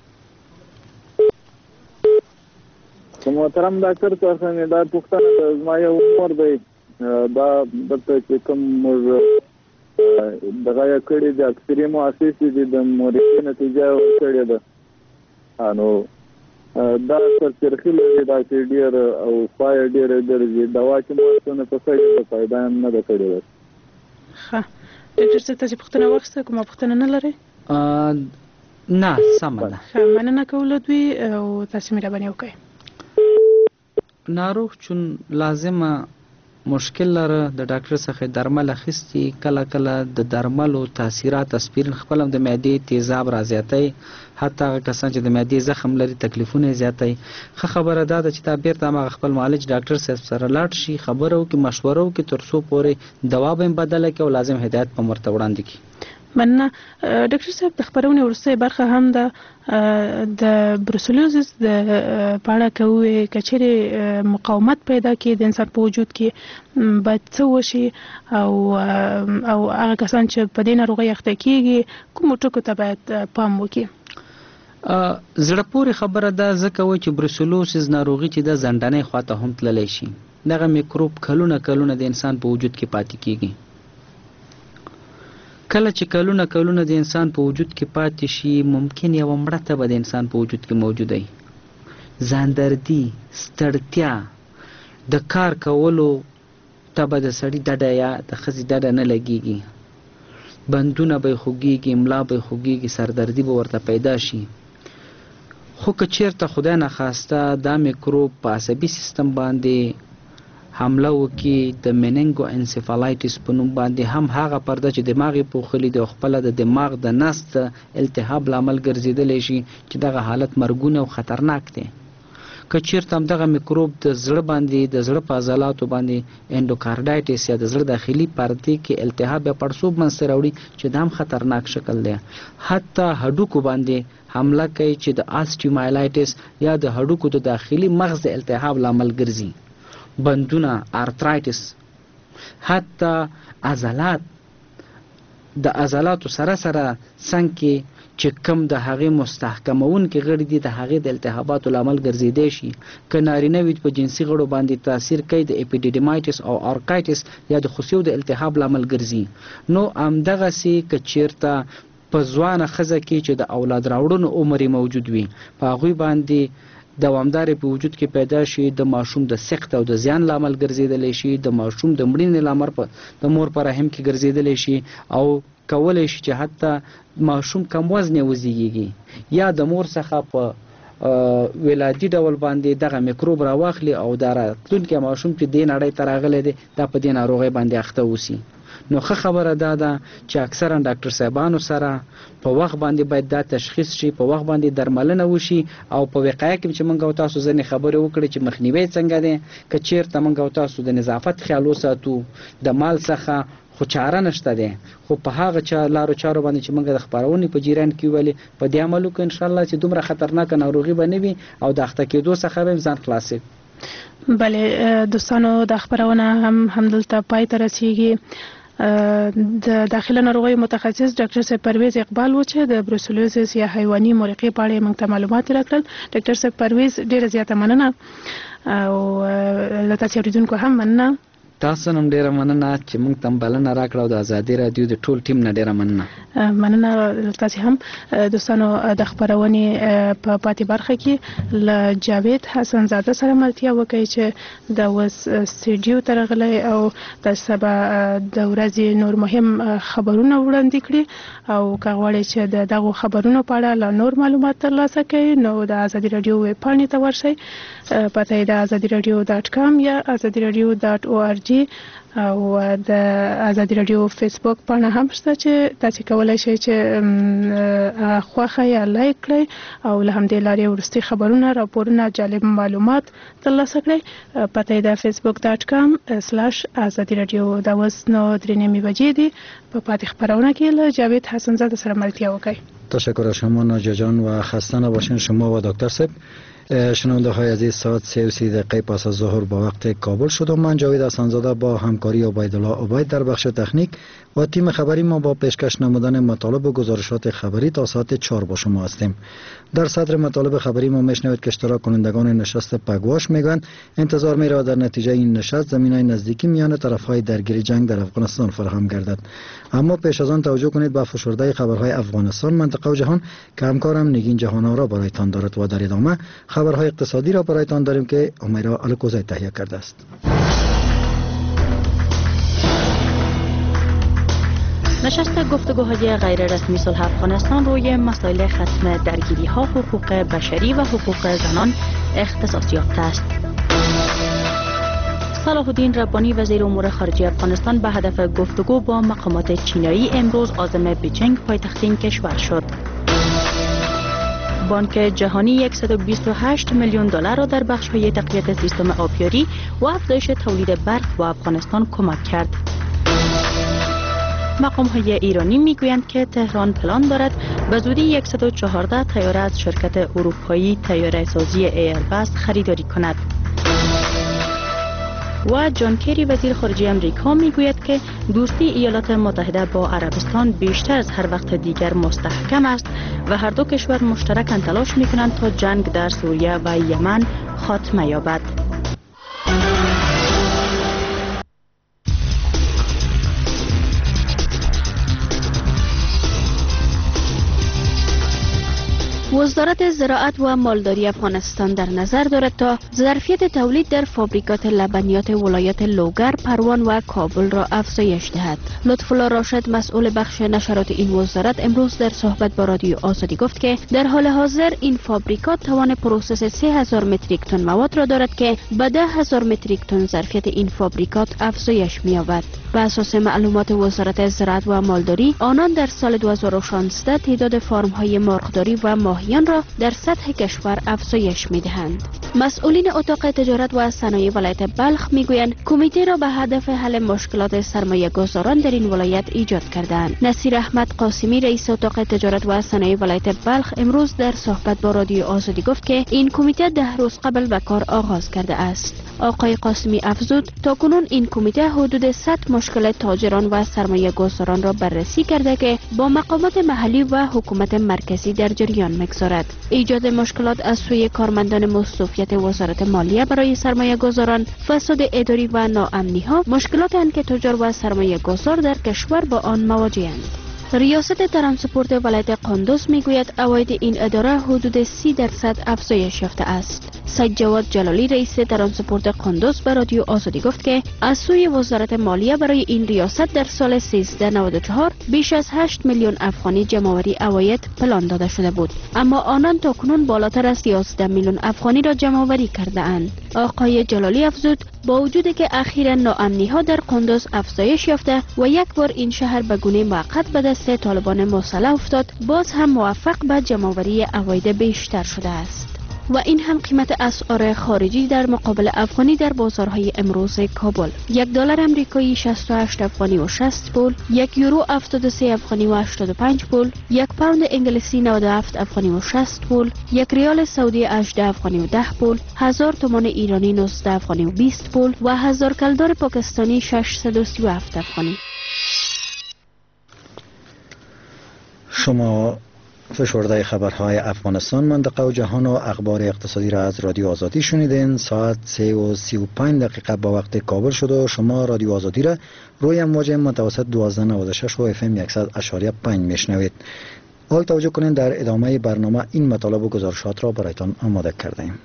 محترم ډاکټر تاسو نه دا پوښتنه زما یو عمر دی دا دته چې کوم موږ دغه کړي د اکثري مؤسسې د مورخې نتیجه ورکړې ده انو دا سرچرخي لري دا چې ډیر او پای ډیر درځي دوا چې موږ په څه فائدہ نه ده کړې ده. ښه ډاکټر څه تاسو پوښتنه وکړه کومه پوښتنه نه لري؟ نه سم ده. ښه مننه کوله دوی او تاسو مهرباني وکړئ. ناروغ چون لازمه مشکل لره د ډاکټر څخه درمل اخیستي کله کله د درملو تاثیرات اسپرین خپل هم د معدې تیزاب را زیاتوي حتی هغه کسان چې د معدې زخم لري تکلیفونه زیاتوي. ښه خبره دا ده چې تا بیرته هماغه خپل معالج ډاکټر صاحب سره لاړ شي خبره وکړي مشوره وکړي تر څو پورې دوا به هم بدله کړي او لازم هدایت به ورته وړاندې کړي. مننه ډاکټر صاحب. د خبرونې وروستۍ برخه هم د بروسلوزیس د پاړه کوي کچېرې مقاومت پیدا کړي د انسان په وجود کې باید څه وشي او هغه کسان چې په دې ناروغۍ اخته کېږي کومو ټکو ته باید پام وکړي؟ زړه پورې خبره ده ځکه وایي چې بروسلوزیس ناروغي چې د زندانۍ خواته هم تللی شي دغه میکروب کلونه د انسان په وجود کې پاتې کېږي. کله چې کلونه د انسان په وجود کې پاتې شي ممکن یو مړه تبه د انسان په وجود کې موجوده وي. ځاندردي ستړتیا د کار کولو تبه د سړي ډډه یا د ښځې ډډه نه لګېږي بندونه به یې خوږېږي ملا به یې خوږېږي سردردي به ورته پیدا شي. خو که چېرته خدای نخواسته دا میکروب په عصبي سیستم باندې حمله وکړي د مننګو انسفالایټس په نوم باندې هم هغه پرده چې دماغ یې پوښلي دی او خپله د دماغ د نسج التهاب لامل ګرځېدلی شي چې دغه حالت مرګونه او خطرناک دی. که چېرته همدغه میکروب د زړه باندې د زړه په عضلاتو باندې انډوکارډایټس یا د زړه داخلي پردې کې التهاب یا پړسوب منځته راوړي چې دا هم خطرناک شکل دی. حتی هډوکو باندې حمله کوي چې د آسټیومایلایټس یا د هډوکو د داخلي مغز د التهاب لامل ګرځي. بندونه ارترایټس حتی عضلات د عضلاتو سره څنګ کې چې کم د هغې مستحکمونکي غړي دي د هغې د التهاباتو لامل ګرځېدی شي. که نارینه وي په جنسي غړو باندې تاثیر کوي د اپیډیډیمایټس او آرکایټس یا د خصیو د التهاب لامل ګرځي. نو همدغسې که چېرته په ځوانه ښځه کې چې د اولاد راوړنو عمر موجود وي په هغوی باندې دوامدار په وجود کې پیدا شي د ماشوم د سقط او د زیان لامل ګرځېدلی شي د ماشوم د مړینې لامل د مور په رحم کې ګرځېدلی شي او کولی شي چې حتی ماشوم کم وزنه وزیږي یا د مور څخه په ولادي ډول باندې دغه میکروب راواخلي او دا راتلونکی ماشوم چې دې نړۍ ته راغلی دی دا په دې ناروغۍ باندې اخته اوسي. نو ښه خبره دا ده چې اکثرا ډاکټر صاحبانو سره په وخت باندې باید دا تشخیص شي په وخت باندې درملنه وشي او په وقایه کې چې موږ او تاسو ځینې خبرې وکړې چې مخنیوی څنګه دی که چېرته موږ او تاسو د نظافت خیال وساتو د مال څخه خو چاره نشته دی خو په هغه لارو چارو باندې چې موږ د خپرونې په جریان کې ویلې په دې عمل وکړو انشاءالله چې دومره خطرناکه ناروغي به نه وي او د اخته کېدو څخه به ځان خلاصوي. بله دوستانو د خپرونه همدلته پای ته رسیږي. د داخله ناروغیو متخصص ډاکټر صاحب پرویز اقبال و چې د بروسلوزیس یا حیواني مرقې په اړه موږ ته معلومات راکړل. ډاکټر صاحب پرویز ډیره زیاته مننه او له تاسو اوریدونکو هم مننه. تاسو نن ډیره مننه چې موږ تم بلنه راکړو د آزادي رادیو د ټول ټیم نه ډیره مننه. مننه تاسو هم دوستانو د خبرونې په پاتې برخه کې ل جاوید حسن زاده سره ملتیا وکړي چې د وس سټډیو ترغلې او د سبا د ورځې نور مهم خبرونه وړاندې کړي او کغواړي چې دغه خبرونو په اړه لا نور معلومات ترلاسه کړي نو د آزادي رادیو ویب پاڼې ته ورشئ. پته د azadiradio.com یا azadiradio.org او د آزادي رادیو فیسبوک پاڼه هم شته چې تاسو کولای شئ چې خوښه یا لایک کړئ او له همدې لارې ورستي خبرونه راپورونه جالب معلومات ترلاسه کړئ. پته د facebook.com/azadiradio دا اوس نو 3:30 بجې دي. په پاتې خبرونه کې له جاوید حسن زاده سره ملتیا وکړئ. تشکر از شما ناجیه جان و خسته نباشین شما و دکتر صاحب. شنونده های عزیز، ساعت 3:30 پس از ظهر با وقت کابل شد و من جاوید حسن‌زاده با همکاری عبیدالله عبید در بخش تکنیک و تیم خبری ما با پیشکش نمودن مطالب و گزارشات خبری تا ساعت 4 با شما هستیم. در صدر مطالب خبری ما میشنوید که اشتراک کنندگان نشست پگواش میگویند انتظار میرود در نتیجه این نشست زمینای نزدیکی میان طرفهای درگیر جنگ در افغانستان فراهم گردد. اما پیش از آن توجه کنید به فشرده خبرهای افغانستان، منطقه و جهان که همکارم نگین جهان‌آرا برایتان دارد و در ادامه خبرهای اقتصادی را برایتان داریم که امیرا الکوزی تهیه کرده است. نشست گفتگوهای غیررسمی صلح افغانستان روی مسائل ختم درگیری‌ها، حقوق بشری و حقوق زنان اختصاص یافته است. صلاح الدین ربانی وزیر امور خارجه افغانستان به هدف گفتگو با مقامات چینایی امروز عازم بیجینگ پایتخت این کشور شد. بانک جهانی $128 میلیون را در بخش‌های تقویت سیستم آبیاری و افزایش تولید برق با افغانستان کمک کرد. مقام‌های ایرانی میگویند که تهران پلان دارد به زودی 114 طیاره از شرکت اروپایی طیاره سازی ایرباس خریداری کند. و جان کری وزیر خارجه امریکا میگوید که دوستی ایالات متحده با عربستان بیشتر از هر وقت دیگر مستحکم است و هر دو کشور مشترکاً تلاش میکنند تا جنگ در سوریه و یمن خاتمه یابد. وزارت زراعت و مالداری افغانستان در نظر دارد تا ظرفیت تولید در فابریکات لبنیات ولایت لوگر، پروان و کابل را افزایش دهد. لطف‌الله راشد مسئول بخش نشرات این وزارت امروز در صحبت با رادیو آزادی گفت که در حال حاضر این فابریکات توان پروسس 3000 متریک تن مواد را دارد که به 10,000 متریک تن ظرفیت این فابریکات افزایش می‌یابد. بر اساس معلومات وزارت زراعت و مالداری، آنان در سال 2016 تعداد فارم‌های مرغداری و ماهیان را در سطح کشور افزایش می‌دهند. مسئولین اتاق تجارت و صنایع ولایت بلخ می‌گویند کمیته را به هدف حل مشکلات سرمایه‌گذاران در این ولایت ایجاد کردند. نصیر احمد قاسمی رئیس اتاق تجارت و صنایع ولایت بلخ امروز در صحبت با رادیو آزادی گفت که این کمیته 10 روز قبل به کار آغاز کرده است. آقای قاسمی افزود تاکنون این کمیته حدود 100 مشکل تاجران و سرمایه گذاران را بررسی کرده که با مقامات محلی و حکومت مرکزی در جریان می‌گذارد. ایجاد مشکلات از سوی کارمندان مصروفیت وزارت مالیه برای سرمایه گذاران، فساد اداری و ناامنی ها مشکلات اند که تجار و سرمایه گذار در کشور با آن مواجه‌اند. ریاست ترانسپورت ولایت قندوز میگوید عواید این اداره حدود 30% افزایش یافته است. سید جواد جلالی رئیس ترانسپورت قندوز به رادیو آزادی گفت که از سوی وزارت مالیه برای این ریاست در سال 1394 بیش از 8 میلیون افغانی جمع‌آوری عواید پلان داده شده بود، اما آنان تاکنون بالاتر از 11 میلیون افغانی را جمع‌آوری کرده اند. آقای جلالی افزود با وجودی که اخیراً ناامنی‌ها در قندوز افزایش یافته و یک بار این شهر به گونه موقت به دست طالبان مسلح افتاد، باز هم موفق به جمع‌آوری عواید بیشتر شده است. و این هم قیمت اسعار خارجی در مقابل افغانی در بازارهای امروز کابل. $1 امریکایی 68 افغانی و 60 پول، یک یورو 73 افغانی و 85 پول، یک پوند انگلیسی 97 افغانی و 60 پول، یک ریال سعودی 18 افغانی و 10 پول، 1000 تومان ایرانی 19 افغانی و 20 پول و 1000 کلدار پاکستانی 637 افغانی. شما فشرده خبرهای افغانستان، منطقه و جهان و اخبار اقتصادی را از رادیو آزادی شنیدین. ساعت 3:35 با وقت کابل شد و شما رادیو آزادی را روی امواج متوسط 1296 و FM 100.5 میشنوید. حال توجه کنید در ادامه برنامه این مطالب و گزارشات را برایتان آماده کردیم.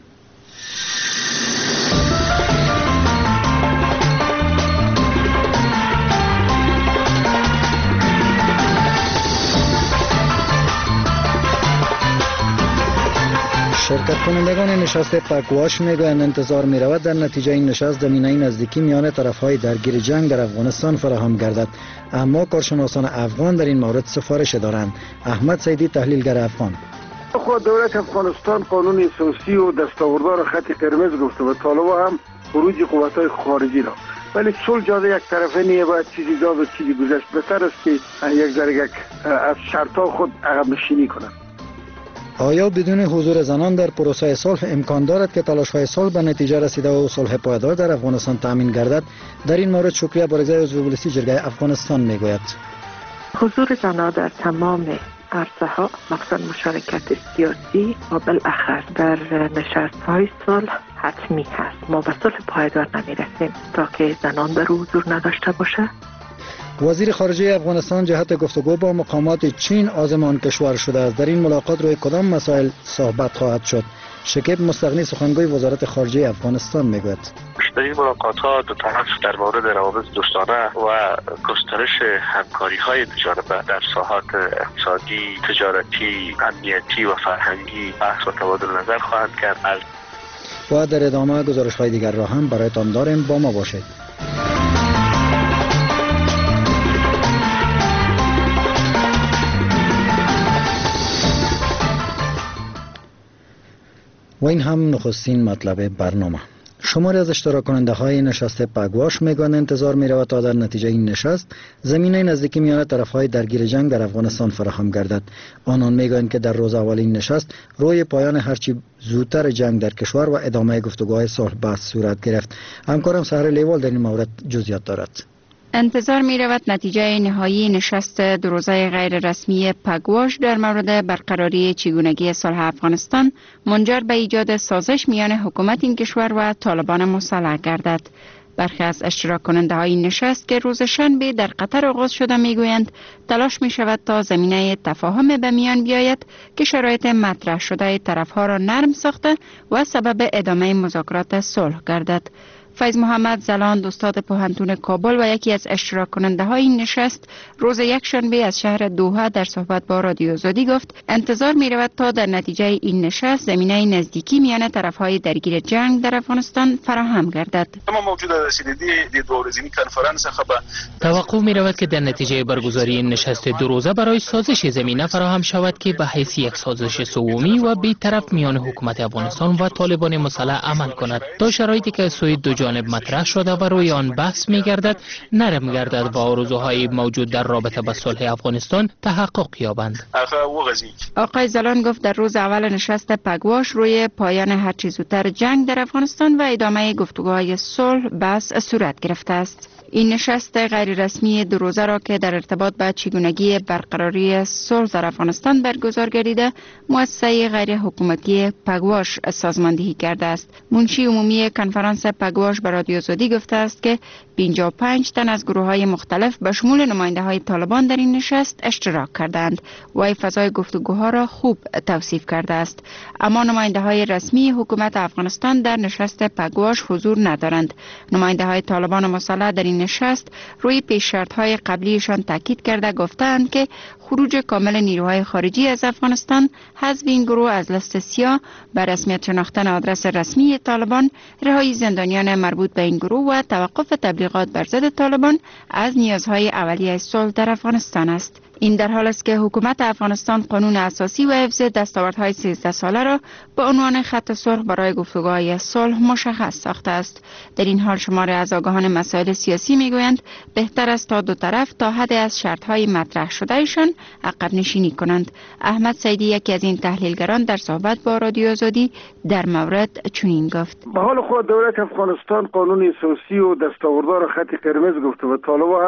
شرکت کنندگان نشست پگواش میگویند انتظار می رود در نتیجه این نشست زمینه نزدیکی میان طرفهای درگیر جنگ در افغانستان فراهم گردد، اما کارشناسان افغان در این مورد سفارش دارند. احمد سیدی، تحلیلگر افغان: خود دولت افغانستان قانون اساسی و دستاوردار خط قرمز گفته و طالبان هم خروج قوت‌های خارجی را، ولی صلح جاده یک طرفه نیه، باید چیزی داد و چیزی گذشت. بهتر است که یک ذره از شرط‌ها خود عقب نشینی کنند. آیا بدون حضور زنان در پروسه صلح امکان دارد که تلاش‌های صلح به نتیجه رسیده و صلح پایدار در افغانستان تامین گردد؟ در این مورد شکریه بارگزای عضو مجلس جرگه افغانستان میگوید: حضور زنان در تمام عرصه‌ها، مخصوصا مشارکت سیاسی و بالاخص در نشست‌های صلح حتمی هست. ما به صلح پایدار نمی‌رسیم تا که زنان در حضور نداشته باشه. وزیر خارجه افغانستان جهت گفتگو با مقامات چین عازم آن کشور شده است. در این ملاقات روی کدام مسائل صحبت خواهد شد؟ شکیب مستغنی، سخنگوی وزارت خارجه افغانستان میگوید: در این ملاقات‌ها دو طرف در مورد روابط دوستانه و گسترش همکاری‌های دو جانبه در ساحات اقتصادی، تجارتی، امنیتی و فرهنگی بحث و تبادل نظر خواهند کرد. و در ادامه گزارش‌های دیگر را هم برایتان داریم، با ما باشید. و این هم نخستین مطلب برنامه. شماری از اشتراک کننده های نشست پگواش میگویند انتظار می رود تا در نتیجه این نشست زمینه نزدیکی میان طرف های درگیر جنگ در افغانستان فراهم گردد. آنان میگویند که در روز اول این نشست روی پایان هرچی زودتر جنگ در کشور و ادامه گفتگوهای صلح بحث صورت گرفت. همکارم سحر لیوال در این مورد جزئیات دارد. انتظار می رود نتیجه نهایی نشست دو روزه غیر رسمی پگواش در مورد برقراری چگونگی صلح افغانستان منجر به ایجاد سازش میان حکومت این کشور و طالبان مسلح گردد. برخی از اشتراک کننده های نشست که روز شنبه در قطر آغاز شده می گویند تلاش می شود تا زمینه تفاهم به میان بیاید که شرایط مطرح شده طرف ها را نرم ساخته و سبب ادامه مذاکرات صلح گردد. فیض محمد زلاند، استاد پوهنتون کابل و یکی از اشتراک کننده های این نشست، روز یکشنبه از شهر دوحه در صحبت با رادیو آزادی گفت انتظار می رود تا در نتیجه این نشست زمینه نزدیکی میان طرف های درگیر جنگ در افغانستان فراهم گردد. توقع می رود که در نتیجه برگزاری این نشست دو روزه برای سازش زمینه فراهم شود که به حیث یک سازش سومی و بی‌طرف میان حکومت افغانستان و طالبان مسلح عمل کند تا شرایطی که سوی دو جانب مطرح شده و روی آن بحث می گردد نرم گردد و آرزوهای موجود در رابطه با صلح افغانستان تحقق یابند. آقای زلان گفت در روز اول نشست پگواش روی پایان هرچی زودتر جنگ در افغانستان و ادامه گفتگوهای صلح بحث صورت گرفته است. این نشست غیر رسمی دو روزه را که در ارتباط با چگونگی برقراری صلح در افغانستان برگزار گردیده مؤسسه غیر حکومتی پگواش سازماندهی کرده است. منشی عمومی کنفرانس پگواش به رادیو آزادی گفته است که 55 تن از گروه‌های مختلف به شمول نماینده‌های طالبان در این نشست اشتراک کردند. وی فضای گفتگوها را خوب توصیف کرده است. اما نماینده‌های رسمی حکومت افغانستان در نشست پگواش حضور ندارند. نماینده‌های طالبان مسلح در این نشست روی پیش شرط‌های قبلیشان تاکید کرده گفتند که خروج کامل نیروهای خارجی از افغانستان، حذف این گروه از لیست سیاه، به رسمیت شناختن آدرس رسمی طالبان، رهایی زندانیان مربوط به این گروه و توقف تبلیغات بر ضد طالبان از نیازهای اولیه صلح در افغانستان است. این در حال است که حکومت افغانستان قانون اساسی و حفظ دستاوردهای 13 ساله را به عنوان خط سرخ برای گفتگوهای صلح مشخص ساخته است. در این حال شماری از آگاهان مسائل سیاسی میگویند بهتر است تا دو طرف تا حد از شرطهای مطرح شدهشان عقب نشینی کنند. احمد سیدی، یکی از این تحلیلگران، در صحبت با رادیو آزادی در مورد چنین گفت: به حال خود دولت افغانستان قانون اساسی و دستاوردار خط قرمز گفته و طالبان هم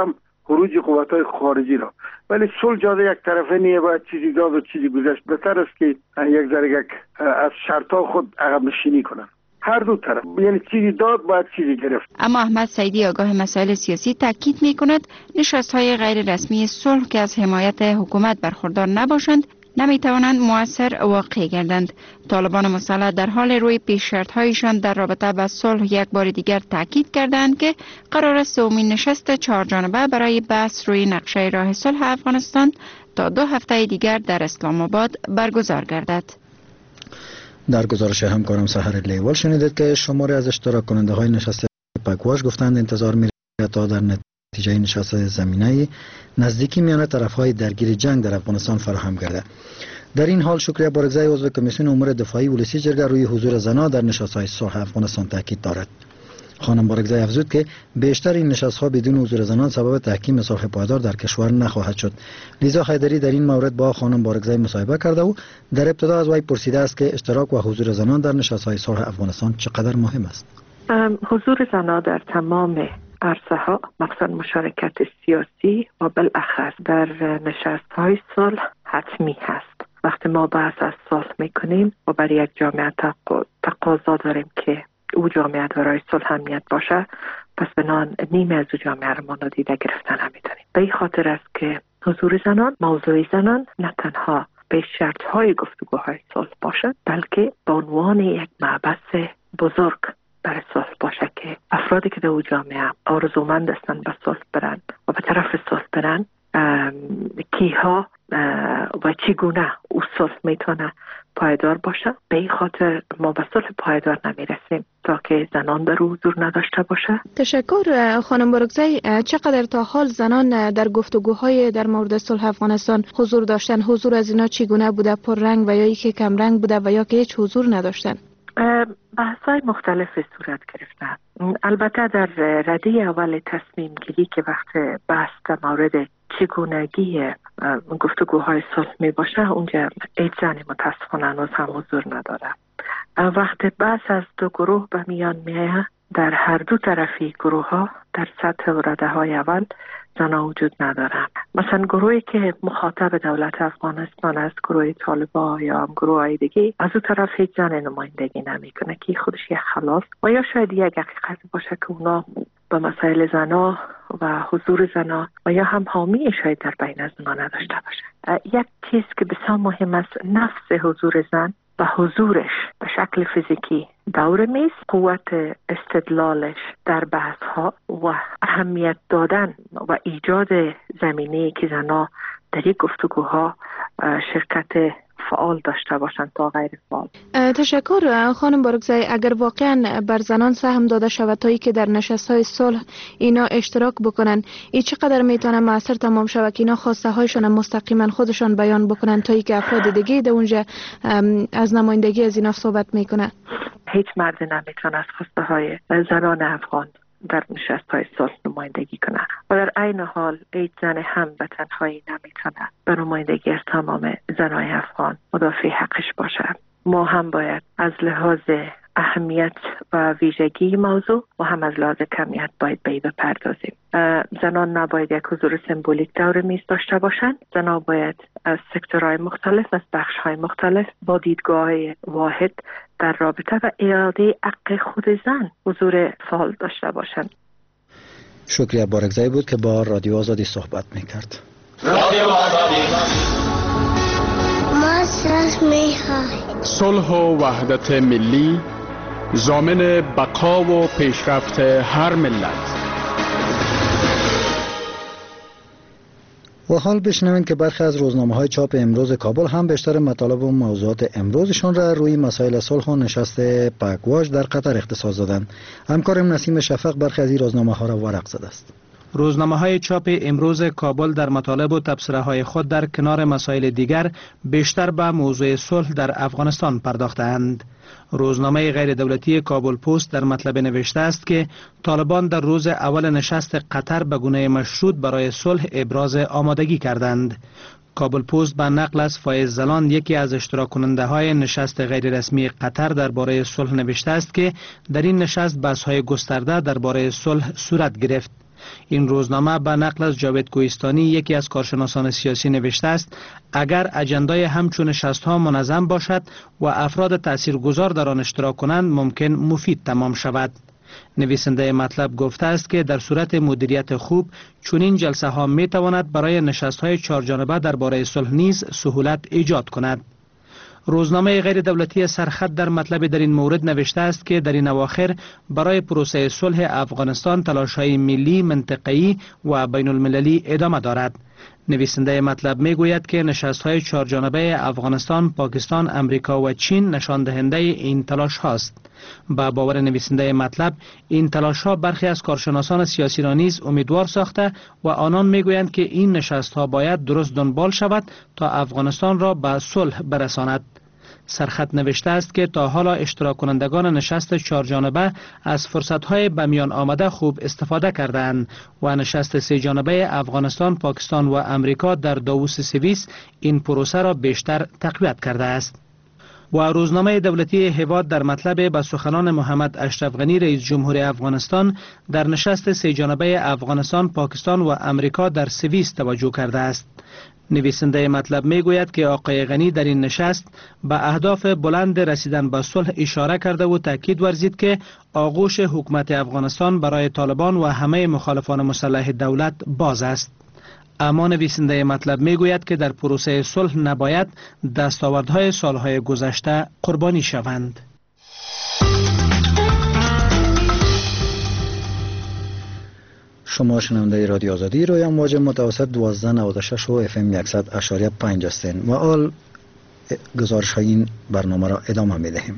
خروج قوت‌های خارجی را. ولی صلح جاده یک طرفه نیه، باید چیزی داد و چیزی گذشت. بهتر است که یک ذره از شرطا خود عقب نشینی کنند، هر دو طرف، یعنی چیزی داد باید چیزی گرفت. اما احمد سعیدی آگاه مسائل سیاسی تاکید می‌کند نشست‌های غیر رسمی صلح که از حمایت حکومت برخوردار نباشند نمی‌توانند مؤثر واقع گردند. طالبان مسلح در حال روی پیش‌شرط‌هایشان در رابطه با صلح یک بار دیگر تاکید کردند که قرار است سومین نشست چهارجانبه برای بحث روی نقشه راه صلح افغانستان تا 2 هفته دیگر در اسلام آباد برگزار گردد. در گزارش همکارم سحر لیوال شنیدید که شماری از اشتراک کننده های نشست پگواش گفتند انتظار می‌رسد تا در نتیجه نشست زمینه‌ای نزدیکی میان طرف‌های درگیر جنگ در افغانستان فراهم گردد. در این حال شکریه بارگزای عضو کمیسیون امور دفاعی ولسی جرگه روی حضور زنان در نشست‌های صلح افغانستان تاکید دارد. خانم بارگزای افزود که بیشتر این نشست‌ها بدون حضور زنان سبب تحکیم صلح پایدار در کشور نخواهد شد. لیزا حیدری در این مورد با خانم بارگزای مصاحبه کرده و در ابتدا از وی پرسیده است که اشتراک و حضور زنان در نشست‌های صلح افغانستان چقدر مهم است. حضور زنان در تمام عرصه‌ها، مخصوصا مشارکت سیاسی و بالاخص در نشست‌های صلح حتمی هست. وقتی ما بحث از صلح می‌کنیم و برای یک جامعه تقاضا داریم که او جامعه برای صلح اهمیت باشه، پس بنان نیمه از او جامعه را ما نادیده گرفتن نمی‌تونیم. به این خاطر است که حضور زنان، موضوع زنان نه تنها به شرط‌های گفتگوهای صلح باشد، بلکه به عنوان یک مبحث بزرگ برای صلح باشه که افرادی که در او جامعه آرزومند هستند به صلح برن و به طرف صلح برن، کیها و چگونه او صلح میتونه پایدار باشه. به این خاطر ما به صلح پایدار نمیرسیم تا که زنان در حضور نداشته باشه. تشکر خانم بارگزای. چقدر تا حال زنان در گفتگوهای در مورد صلح افغانستان حضور داشتن؟ حضور از اینا چگونه بوده؟ پررنگ و یا اینکه کم رنگ بوده و یا که هیچ حضور نداشتن؟ بحث‌های مختلفی صورت گرفته. البته در رده اول تصمیم گیری که وقت بحث در مورد چگونگی گفتگوهای صلح می باشه، اونجا هیچ زنی متاسفانه هنوز هم حضور نداره. وقت بحث از دو گروه به میان میایه، در هر دو طرفی گروه ها در سطح و رده های اول زنها وجود ندارن. مثلا گروهی که مخاطب دولت افغانستان است، گروه طالبان یا هم گروه های دیگه، از اون طرف هیچ زن نمایندگی نمیکنه که خودش یک خلاف و یا شاید یک حقیقت باشه که اونا به مسائل زنها و حضور زنها و یا هم حامی شاید در بین از زنها نداشته باشه. یک چیز که بسیار مهم است، نفس حضور زن و حضورش به شکل فیزیکی دور میز، قوت استدلالش در بحث ها و اهمیت دادن و ایجاد زمینه‌ای که زنها در یک گفتگوها شرکت فعال داشته باشند تا غیر فعال. تشکر خانم بارگزای. اگر واقعا بر زنان سهم داده شود تا که در نشست‌های صلح اینا اشتراک بکنن، این چقدر میتونه موثر تمام شود که اینا خواسته هایشون مستقیما خودشان بیان بکنن تا که افراد دیگه در اونجا از نمایندگی از اینا صحبت میکنن؟ هیچ مردی نمیتونه از خواسته های زنان افغان در نشست‌های صلح نمایندگی کنه و در عین حال هیچ زن هم به تنهایی نمیتونه به نمایندگی از تمام زنای افغان مدافع حقش باشه. ما هم باید از لحاظ اهمیت و ویژگی موضوع و هم از لحاظ کمیت باید به این بپردازیم. زنان نباید یک حضور سمبولیک دور میز داشته باشند. زنان باید از سکتورهای مختلف، از بخشهای مختلف با دیدگاه واحد در رابطه و اراده حق خود زن حضور فعال داشته باشند. شکریه بارگزایی بود که با رادیو آزادی صحبت میکرد. رادیو آزادی ما صلح و وحدت ملی ضامن بقا و پیشرفت هر ملت. و حال بشنوید که برخی از روزنامه‌های چاپ امروز کابل هم بیشتر مطالب و موضوعات امروزشان را روی مسائل صلح و نشست پگواش در قطر اختصاص دادند. همکارم نسیم شفق برخی از این روزنامه‌ها را ورق زده است. روزنامه‌های چاپ امروز کابل در مطالب و تبصره‌های خود در کنار مسائل دیگر بیشتر به موضوع صلح در افغانستان پرداختند. روزنامه غیر دولتی کابل پست در مطلب نوشته است که طالبان در روز اول نشست قطر به گونه مشروط برای صلح ابراز آمادگی کردند. کابل پست به نقل از فایز زلان، یکی از اشتراک کننده های نشست غیر رسمی قطر درباره صلح نوشته است که در این نشست بحث‌های گسترده درباره صلح صورت گرفت. این روزنامه به نقل از جاوید کوهستانی یکی از کارشناسان سیاسی نوشته است اگر اجندای همچون نشست‌ها منظم باشد و افراد تاثیرگذار در آن اشتراک کنند ممکن مفید تمام شود. نویسنده مطلب گفته است که در صورت مدیریت خوب چنین جلسه ها می تواند برای نشست های چهارجانبه درباره صلح نیز سهولت ایجاد کند. روزنامه غیر دولتی سرخط در مطلب در این مورد نوشته است که در این اواخر برای پروسه صلح افغانستان تلاش‌های ملی، منطقه‌ای و بین المللی ادامه دارد. نویسنده مطلب می گوید که نشست‌های چهارجانبه افغانستان، پاکستان، امریکا و چین نشان دهنده این تلاش هاست. با باور نویسنده مطلب این تلاش ها برخی از کارشناسان سیاسی را نیز امیدوار ساخته و آنان می گویند که این نشست ها باید درست دنبال شود تا افغانستان را به صلح برساند. سرخط نوشته است که تا حالا اشتراک کنندگان نشست چهارجانبه از فرصت‌های به میان آمده خوب استفاده کردند و نشست سه جانبه افغانستان، پاکستان و امریکا در داووس سوئیس این پروسه را بیشتر تقویت کرده است. و روزنامه دولتی هواد در مطلب به سخنان محمد اشرف غنی رئیس جمهور افغانستان در نشست سه جانبه افغانستان، پاکستان و امریکا در سوئیس توجه کرده است. نویسنده مطلب می گوید که آقای غنی در این نشست به اهداف بلند رسیدن به صلح اشاره کرده و تاکید ورزید که آغوش حکومت افغانستان برای طالبان و همه مخالفان مسلح دولت باز است. اما نویسنده مطلب می گوید که در پروسه صلح نباید دستاوردهای سالهای گذشته قربانی شوند. شما شنونده رادیو آزادی روی امواج متوسط 1296 و FM 100.5 هستین و آل گزارش های این برنامه را ادامه می دهیم.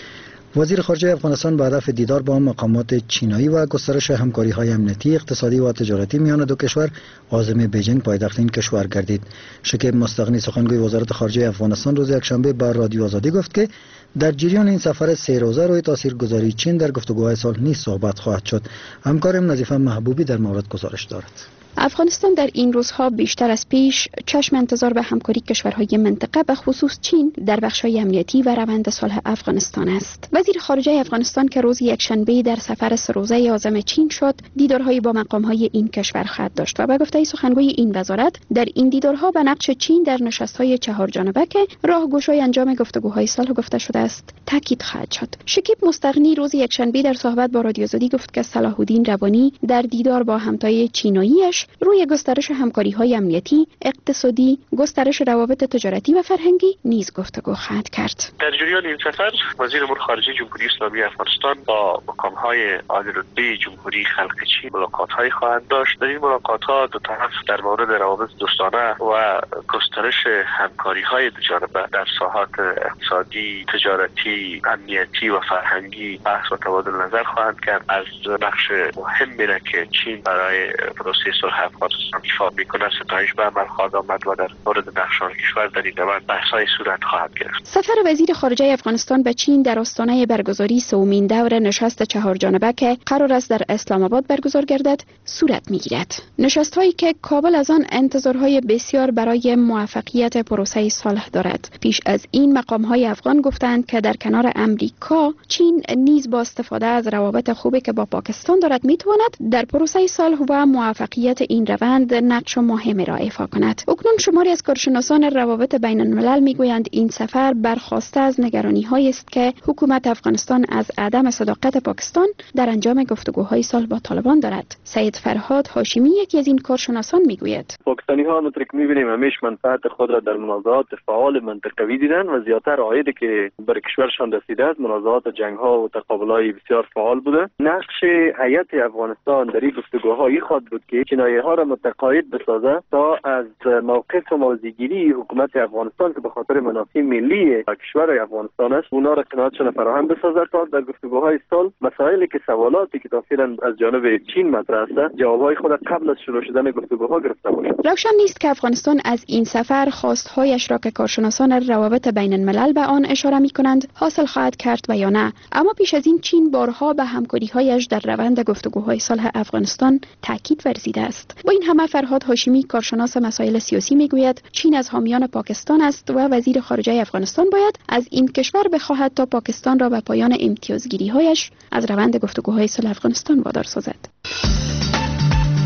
وزیر خارجه افغانستان به هدف دیدار با مقامات چینایی و گسترش همکاری های امنیتی، اقتصادی و تجارتی میان دو کشور عازم بیجینگ پایتخت این کشور گردید. شکیب مستغنی سخنگوی وزارت خارجه افغانستان روز یکشنبه بر رادیو آزادی گفت که در جریان این سفر 3 روزه روی تاثیرگذاری چین در گفتگوهای صلح نیز صحبت خواهد شد. همکارم نظیفه محبوبی در مورد گزارش دارد. افغانستان در این روزها بیشتر از پیش چشم انتظار به همکاری کشورهای منطقه به خصوص چین در بخش‌های امنیتی و روند صلح افغانستان است. وزیر خارجه افغانستان که روز یکشنبه در سفر 3 روزه عازم چین شد، دیدارهای با مقام‌های این کشور خواهد داشت و به گفته سخنگوی این وزارت در این دیدارها به نقش چین در نشست‌های چهارجانبه که راهگشای انجام گفتگوهای صلح گفته شده است تاکید خواهد شد. شکیب مستغنی روز یکشنبه در صحبت با رادیو آزادی گفت که صلاح الدین روانی در دیدار با همتای چیناییش روی گسترش همکاری‌های امنیتی، اقتصادی، گسترش روابط تجارتی و فرهنگی نیز گفتگو خواهد کرد. در جریان این سفر وزیر امور خارجه جمهوری اسلامی افغانستان با مقام‌های عالی‌رتبه جمهوری خلق چین ملاقات‌های خواهند داشت. در این ملاقات‌ها دو طرف در مورد روابط دوستانه و گسترش همکاری‌های دو جانبه در ساحات اقتصادی، تجارتی، امنیتی و فرهنگی بحث و تبادل نظر خواهند کرد. از نقش مهمی را که چین برای پروسه صلح افغانستان ایفا می‌کند ستایش به عمل خواهد آمد و در مورد نقش آن کشور در این روند بحث‌های صورت خواهد گرفت. سفر وزیر خارجه افغانستان به چین در آستانه برگزاری سومین دور نشست چهارجانبه که قرار است در اسلام آباد برگزار گردد صورت می‌گیرد. نشست‌هایی که کابل از آن انتظارهای بسیار برای موفقیت پروسه صلح دارد. پیش از این مقام‌های افغان گفتند که در کنار امریکا، چین نیز با استفاده از روابط خوبی که با پاکستان دارد می‌تواند در پروسه صلح و موفقیت این روند نقش مهمی را ایفا کند. اکنون شماری از کارشناسان روابط بین الملل میگویند این سفر برخواسته از نگرانی‌هایی است که حکومت افغانستان از عدم صداقت پاکستان در انجام گفتگوهای صلح با طالبان دارد. سید فرهاد هاشمی یکی از این کارشناسان میگوید پاکستانی‌ها همونطور که می‌بینیم همیشه منفعت خود را در منازعات فعال منطقوی دیدن و زیاتر عایدی که بر کشورشان رسیده است منازعات جنگ‌ها و تقابل‌های بسیار فعال بوده. نقش هیئت افغانستان در این گفتگوها خواهد بود که کنایه‌ها را متقاعد بسازه تا از موقف موضع‌گیری حکومت افغانستان که به خاطر منافع ملی کشور افغانستان است اونا را قناعتشان فراهم بسازه تا در گفتگوهای صلح مسائلی که سوالاتی که تاثیرا از جانب چین مطرح است جوابهای خود قبل از شروع شدن گفتگوها گرفته باشد. روشن نیست که افغانستان از این سفر خواستهایش را که کارشناسان روابط بین الملل به آن اشاره می‌کنند حاصل خواهد کرد و یا نه. اما پیش از این چین بارها به همکاری‌هایش در روند گفتگوهای صلح افغانستان تاکید ورزیده است. با این همه فرهاد هاشمی کارشناس مسائل سیاسی میگوید چین از حامیان پاکستان است و وزیر خارجه افغانستان باید از این کشور بخواهد تا پاکستان را به پایان امتیازگیری‌هایش از روند گفتگوهای صلح افغانستان وادار سازد.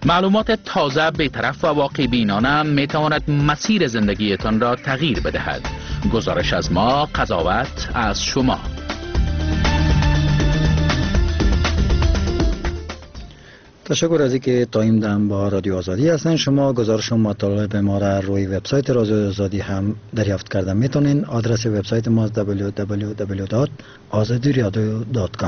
معلومات تازه، بی‌طرف و واقع بینانه می تواند مسیر زندگیتان را تغییر بدهد. گزارش از ما، قضاوت از شما. تشکر از اینکه تایم دم با رادیو آزادی هستن. شما گزارش و مطالب ما را روی وبسایت رادیو آزادی هم دریافت کرده میتونین. آدرس وبسایت ما www.azadiradio.com.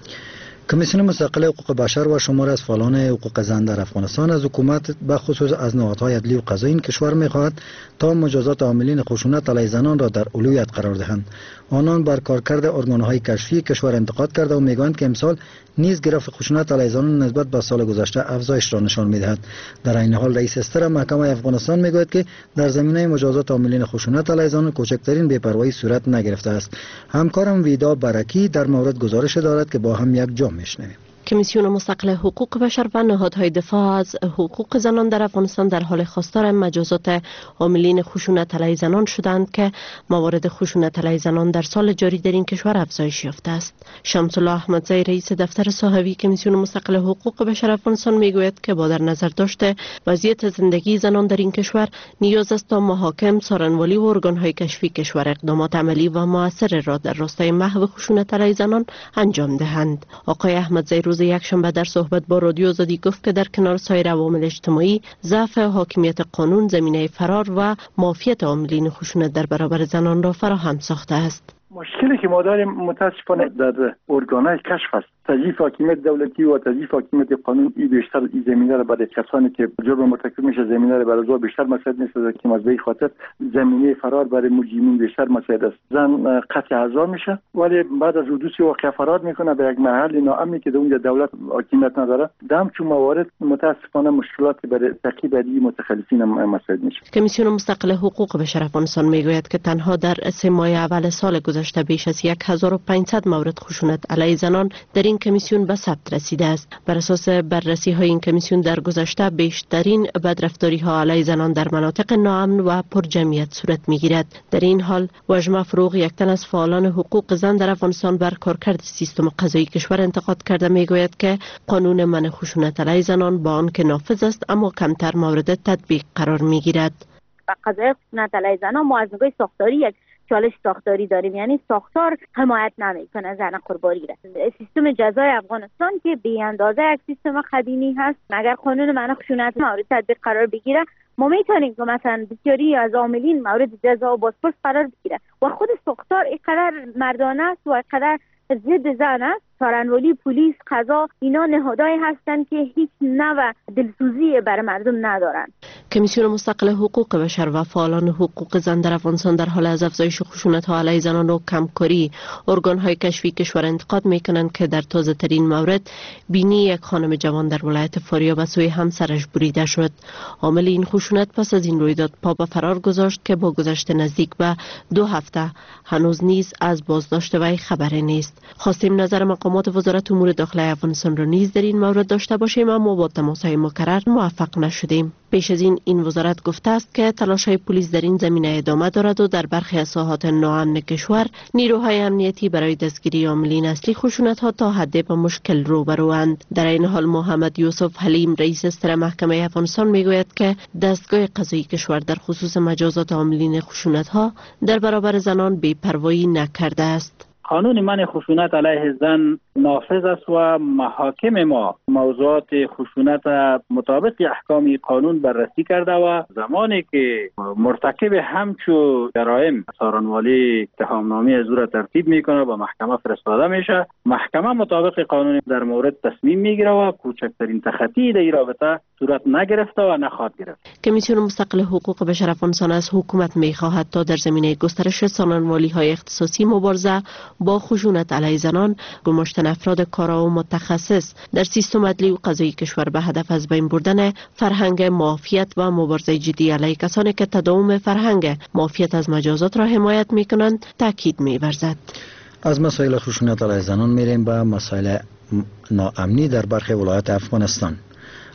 کمیسیون مستقل حقوق بشر و شمار از فعالان حقوق زن در افغانستان از حکومت به خصوص از نهادهای عدلی و قضایی این کشور می‌خواهد تا مجازات عاملین خشونت علیه زنان را در اولویت قرار دهند. آنان بر کارکرد ارگان‌های کشفی کشور انتقاد کرده و می‌گویند که امسال نیز گرافیک خشونت علیه زنان نسبت به سال گذشته افزایش را نشان می‌دهد. در این حال رئیس استر محکمه افغانستان می‌گوید که در زمینه مجازات عاملین خشونت علیه زنان کوچکترین بی‌پروایی صورت نگرفته است. همکارم ویدا برکی در مورد گزارش دارد که با هم یک جا می‌شنویم. کمیسیون مستقل حقوق بشر و نهادهای دفاع از حقوق زنان در افغانستان در حال خواستار مجازات عاملین خشونت علیه زنان شدند که موارد خشونت علیه زنان در سال جاری در این کشور افزایش یافته است. شمس الله احمدزی رئیس دفتر صاحبی کمیسیون مستقل حقوق بشر افغانستان میگوید که با در نظر داشته وضعیت زندگی زنان در این کشور نیاز است تا محاکم، سارنوالی و ارگانهای کشفی کشور اقدامات عملی و مؤثر را در راستای محو خشونت علیه زنان انجام دهند. آقای احمدزی روز یکشنبه در صحبت با رادیو آزادی گفت که در کنار سایر عوامل اجتماعی، ضعف حاکمیت قانون زمینه فرار و معافیت عاملین خشونت در برابر زنان را فراهم ساخته است. مشکلی که ما داریم متاسفانه در ارگانهای کشف است. تضعیف حاکمیت دولتی و تضعیف حاکمیت قانون بیشتر این زمینه را برای کسانی که جرم مرتکب میشه زمینه را برای بیشتر مساعد نیست که از به خاطر زمینه فرار برای مجرمین بیشتر مساعد است. زن قطع اعضا میشه ولی بعد از حدوث واقع فرار میکنه به یک محل ناامنی که اونجا دولت حاکمیت نداره. دم چون موارد متاسفانه مشکلات برای تعقیب علی متخلفین مساعد میشه. کمیسیون مستقل حقوق بشر افغانستان میگوید که تنها در 3 ماه اول سال گذشته بیش از 1500 مورد خشونت علیه زنان در این کمیسیون به ثبت رسیده است. بر اساس بررسی های این کمیسیون در گذشته بیشترین بدرفتاری ها علیه زنان در مناطق ناامن و پر جمعیت صورت میگیرد. در این حال وژما فروغ، یک تن از فعالان حقوق زن در افغانستان، بر کارکرد سیستم قضایی کشور انتقاد کرده میگوید که قانون منع خشونت علیه زنان با آن که نافذ است اما کمتر مورد تطبیق قرار میگیرد. قضای خشونت علیه زنان ما از نگاه ساختاری یک چالش ساختاری داریم، یعنی ساختار حمایت نمیکنه زن قربانی را. سیستم جزای افغانستان که بی اندازه یک سیستم قدیمی هست، اگر قانون منع خشونت مورد تطبیق قرار بگیره ما میتونیم که مثلا بسیاری از عاملین مورد جزا و بازپرس قرار بگیره و خود ساختار اینقدر مردانه است و اینقدر ضد زن است. سارنوالی، پلیس، قضا، اینا نهادهایی هستند که هیچ نوع دلسوزی بر مردم ندارند. کمیسیون مستقل حقوق بشر و فعالان حقوق زن در افغانستان در حال از افزایش خشونت ها علیه زنان و کمکاری ارگانهای کشفی کشور انتقاد میکنند که در تازه ترین مورد بینی یک خانم جوان در ولایت فاریاب به سوی همسرش بریده شد. عامل این خشونت پس از این رویداد پا به فرار گذاشت که با گذشت نزدیک به 2 هفته هنوز نیز از بازداشت وی خبری نیست. خواستیم نظر مقامات وزارت امور داخلی افغانستان را نیز در این مورد داشته باشیم اما با تماس‌های مکرر موفق نشدیم. پیش از این وزارت گفته است که تلاش‌های پلیس در این زمینه ادامه دارد و در برخی از ساحات ناامن کشور نیروهای امنیتی برای دستگیری عاملین اصلی خشونت‌ها تا حد به مشکل روبروند. در این حال محمد یوسف حلیم رئیس استر محکمه افغانستان میگوید که دستگاه قضایی کشور در خصوص مجازات عاملین خشونت‌ها در برابر زنان بی‌پروایی نکرده است. قانون منع خشونت علیه زن نافذ است و محاکم ما موضوعات خشونت مطابق احکام قانون بررسی کرده و زمانی که مرتکب همچو جرایم سارنوالی اتهامنامه از او را ترتیب میکنه به محکمه فرستاده میشه. محکمه مطابق قانون در مورد تصمیم میگیره و کوچکترین تخطی در این رابطه صورت نگرفته و نخواهد گرفت. کمیسیون مستقل حقوق بشر افغانستان از حکومت میخواهد تا در زمینه گسترش سارنوالی های اختصاصی مبارزه با خشونت علیه زنان گماشتن افراد کارا و متخصص در سیستم عدلی و قضایی کشور به هدف از بین بردن فرهنگ معافیت و مبارزه جدی علیه کسانی که تداوم فرهنگ معافیت از مجازات را حمایت میکنند تاکید می‌ورزد. از مسائل خشونت علیه زنان میریم به مسائل ناامنی در برخی ولایات افغانستان.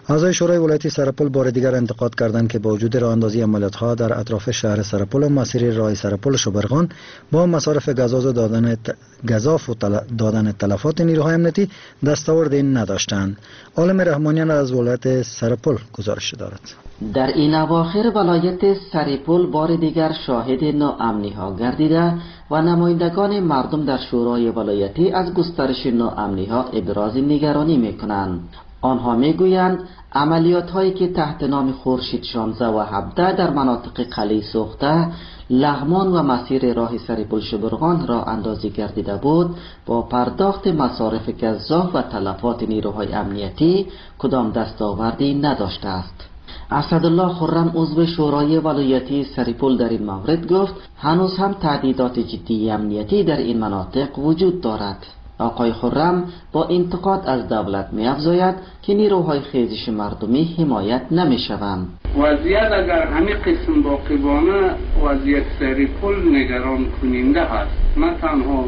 اعضای شورای ولایتی سرپل بار دیگر انتقاد کردند که با وجود راه اندازی عملیات‌ها در اطراف شهر سرپل و مسیر راه سرپل شبرغان با مصارف گزاف و دادن تلفات نیروهای امنیتی دستاورد نداشتند. عالم رحمانیان از ولایت سرپل گزارش دارد. در این اواخر ولایت سرپل بار دیگر شاهد ناامنی‌ها گردیده و نمایندگان مردم در شورای ولایتی از گسترش ناامنی‌ها ابراز نگرانی می‌کنند. آنها میگویند عملیات هایی که تحت نام خورشید 16 و 17 در مناطق قلعه سوخته، لغمان و مسیر راه سرپل شبرغان را اندازی گردیده بود، با پرداخت مصارف گزاف و تلفات نیروهای امنیتی کدام دستاوردی نداشته است. اسدالله خرم عضو شورای ولایتی سرپل در این مورد گفت هنوز هم تهدیدات جدی امنیتی در این مناطق وجود دارد. آقای خرم با انتقاد از دولت می‌افزاید که نیروهای خیزش مردمی حمایت نمی‌شوند. وضعیت اگر همین قسم باقی بانه وضعیت سرپل نگران کننده است، نه تنها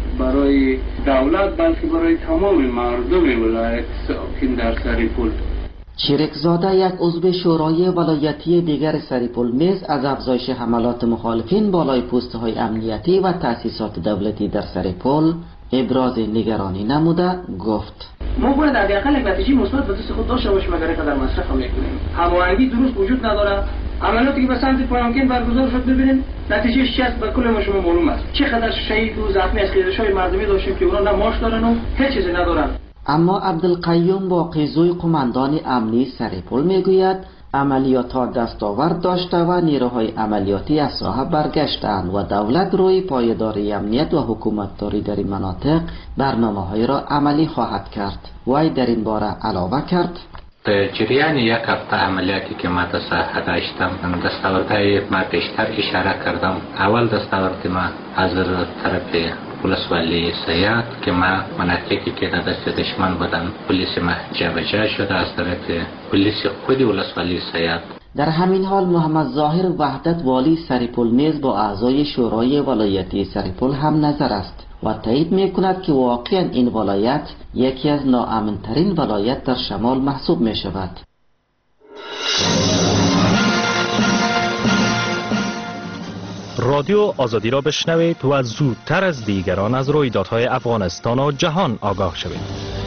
برای دولت بلکه برای تمام مردم ولایت ساکن در سرپل. چیرکزاده یک عضو شورای ولایتی دیگر سرپل نیز از افزایش حملات مخالفین بالای پست‌های امنیتی و تأسیسات دولتی در سرپل ابراز نگرانی نموده گفت ما باید حداقل یک نتیجه مثبت به دست خود داشته باشیم اگر اینقدر مصرف میکنیم. هماهنگی درست وجود نداره. عملیاتی که به سمت پایانکن برگزار شد ببینید نتیجهش چی است به کل ما شما معلوم است. چقدر شهید و زخمی از خیزش‌های مردمی داشتیم که اونا نه ماش دارن و هیچ چیزی ندارن. اما عبدالقیوم با قیزوی قماندان امنی سرپل میگوید عملیات ها دستاورد داشته و نیروهای عملیاتی از ساحه برگشتند و دولت روی پایداری امنیت و حکومتداری در این مناطق برنامه‌های را عملی خواهد کرد. وی در این باره علاوه کرد در جریان یک هفته عملیاتی که ما در ساحه داشتم دستاوردهای ما بیشتر اشاره کردم. اول دستاورد ما از طرف ولسوالی سیاد که ما مناطقی که در دست دشمن بودن پلیس ما جابجا شده از طرف پلیس خود ولسوالی سیاد. در همین حال محمد ظاهر وحدت والی سرپل نیز با اعضای شورای ولایتی سرپل هم نظر است و تایید میکند که واقعا این ولایت یکی از ناامن‌ترین ولایت در شمال محسوب می شود. رادیو آزادی را بشنوید و زودتر از دیگران از رویدادهای افغانستان و جهان آگاه شوید.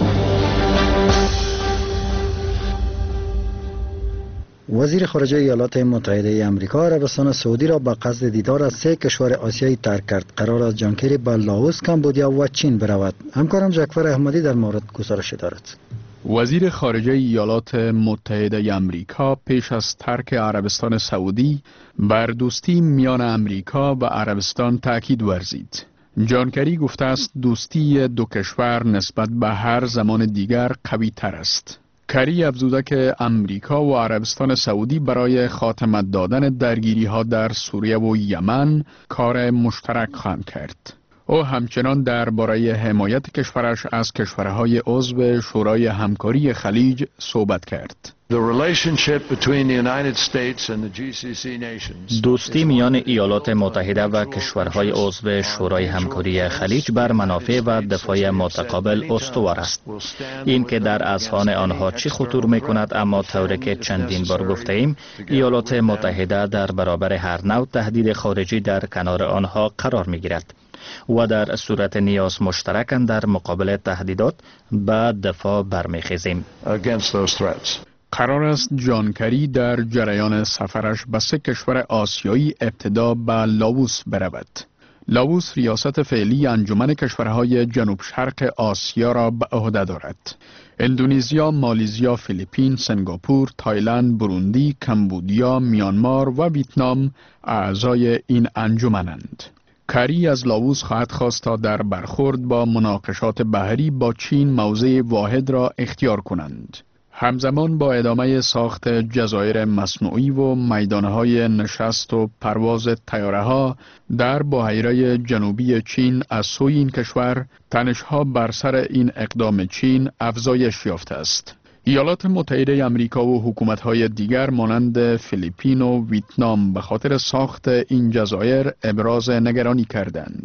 وزیر خارجه ایالات متحده آمریکا عربستان سعودی را به قصد دیدار از 3 کشور آسیایی ترک کرد. قرار است جان کری به لاوس، کمبودیا و چین برود. همکارم جعفر احمدی در مورد گزارش دارد. وزیر خارجه ایالات متحده آمریکا پیش از ترک عربستان سعودی بر دوستی میان آمریکا و عربستان تاکید ورزید. جان کری گفته است دوستی دو کشور نسبت به هر زمان دیگر قوی تر است. کری افزوده که امریکا و عربستان سعودی برای خاتمه دادن درگیری ها در سوریه و یمن کار مشترک خواهند کرد. او همچنان درباره حمایت کشورش از کشورهای عضو شورای همکاری خلیج صحبت کرد. دوستی میان ایالات متحده و کشورهای عضو شورای همکاری خلیج بر منافع و دفاع متقابل استوار است. این که در اذهان آنها چی خطور میکند، اما طوری که چندین بار گفته ایم ایالات متحده در برابر هر نوع تهدید خارجی در کنار آنها قرار میگیرد و در صورت نیاز مشترکاً در مقابل تهدیدات به دفاع برمیخیزیم. قرار است جان کری در جریان سفرش به 3 کشور آسیایی ابتدا به لاوس برود. لاوس ریاست فعلی انجمن کشورهای جنوب شرق آسیا را به عهده دارد. اندونزیا، مالیزیا، فیلیپین، سنگاپور، تایلند، بروندی، کمبودیا، میانمار و ویتنام اعضای این انجمنند. کری از لاوس خواهد خواست تا در برخورد با مناقشات بحری با چین موضع واحد را اختیار کنند. همزمان با ادامه ساخت جزایر مصنوعی و میدانهای نشست و پرواز طیاره‌ها در بحیره جنوبی چین از سوی این کشور، تنش‌ها بر سر این اقدام چین افزایش یافته است. ایالات متحده آمریکا و حکومت‌های دیگر مانند فیلیپین و ویتنام به خاطر ساخت این جزایر ابراز نگرانی کردند.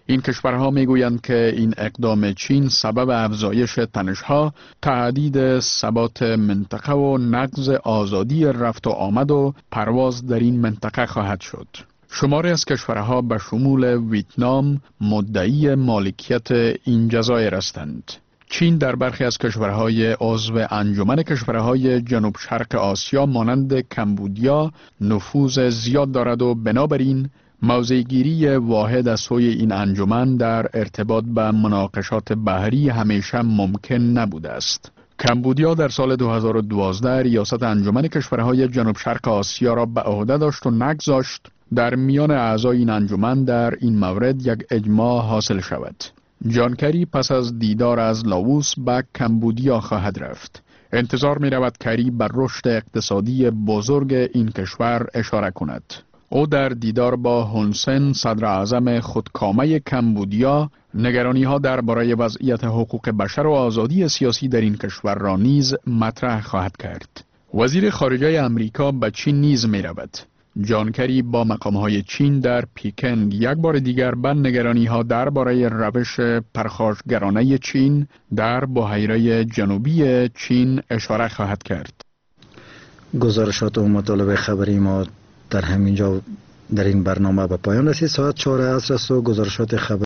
این کشورها میگویند که این اقدام چین سبب افزایش تنش‌ها، تهدید ثبات منطقه و نقض آزادی رفت و آمد و پرواز در این منطقه خواهد شد. شماری از کشورها به شمول ویتنام مدعی مالکیت این جزایر هستند. چین در برخی از کشورهای عضو انجمن کشورهای جنوب شرق آسیا مانند کمبودیا نفوذ زیاد دارد و بنابراین موضع‌گیری واحد از سوی این انجمن در ارتباط به مناقشات بحری همیشه ممکن نبوده است. کمبودیا در سال 2012 ریاست انجمن کشورهای جنوب شرق آسیا را به عهده داشت و نگذاشت در میان اعضای این انجمن در این مورد یک اجماع حاصل شود. جان کری پس از دیدار از لاووس به کمبودیا خواهد رفت. انتظار می رود کری بر رشد اقتصادی بزرگ این کشور اشاره کند. او در دیدار با هون سن صدر اعظم خودکامه کمبودیا نگرانی ها درباره وضعیت حقوق بشر و آزادی سیاسی در این کشور را نیز مطرح خواهد کرد. وزیر خارجه امریکا به چین نیز می رود. جان کری با مقام‌های چین در پیکنگ یک بار دیگر به نگرانی‌ها درباره روش پرخاشگرانه چین در بحیره جنوبی چین اشاره خواهد کرد. گزارشات و مطالب خبری ما در همینجا در این برنامه به پایان رسید. ساعت 4 عصر است و گزارشات خبری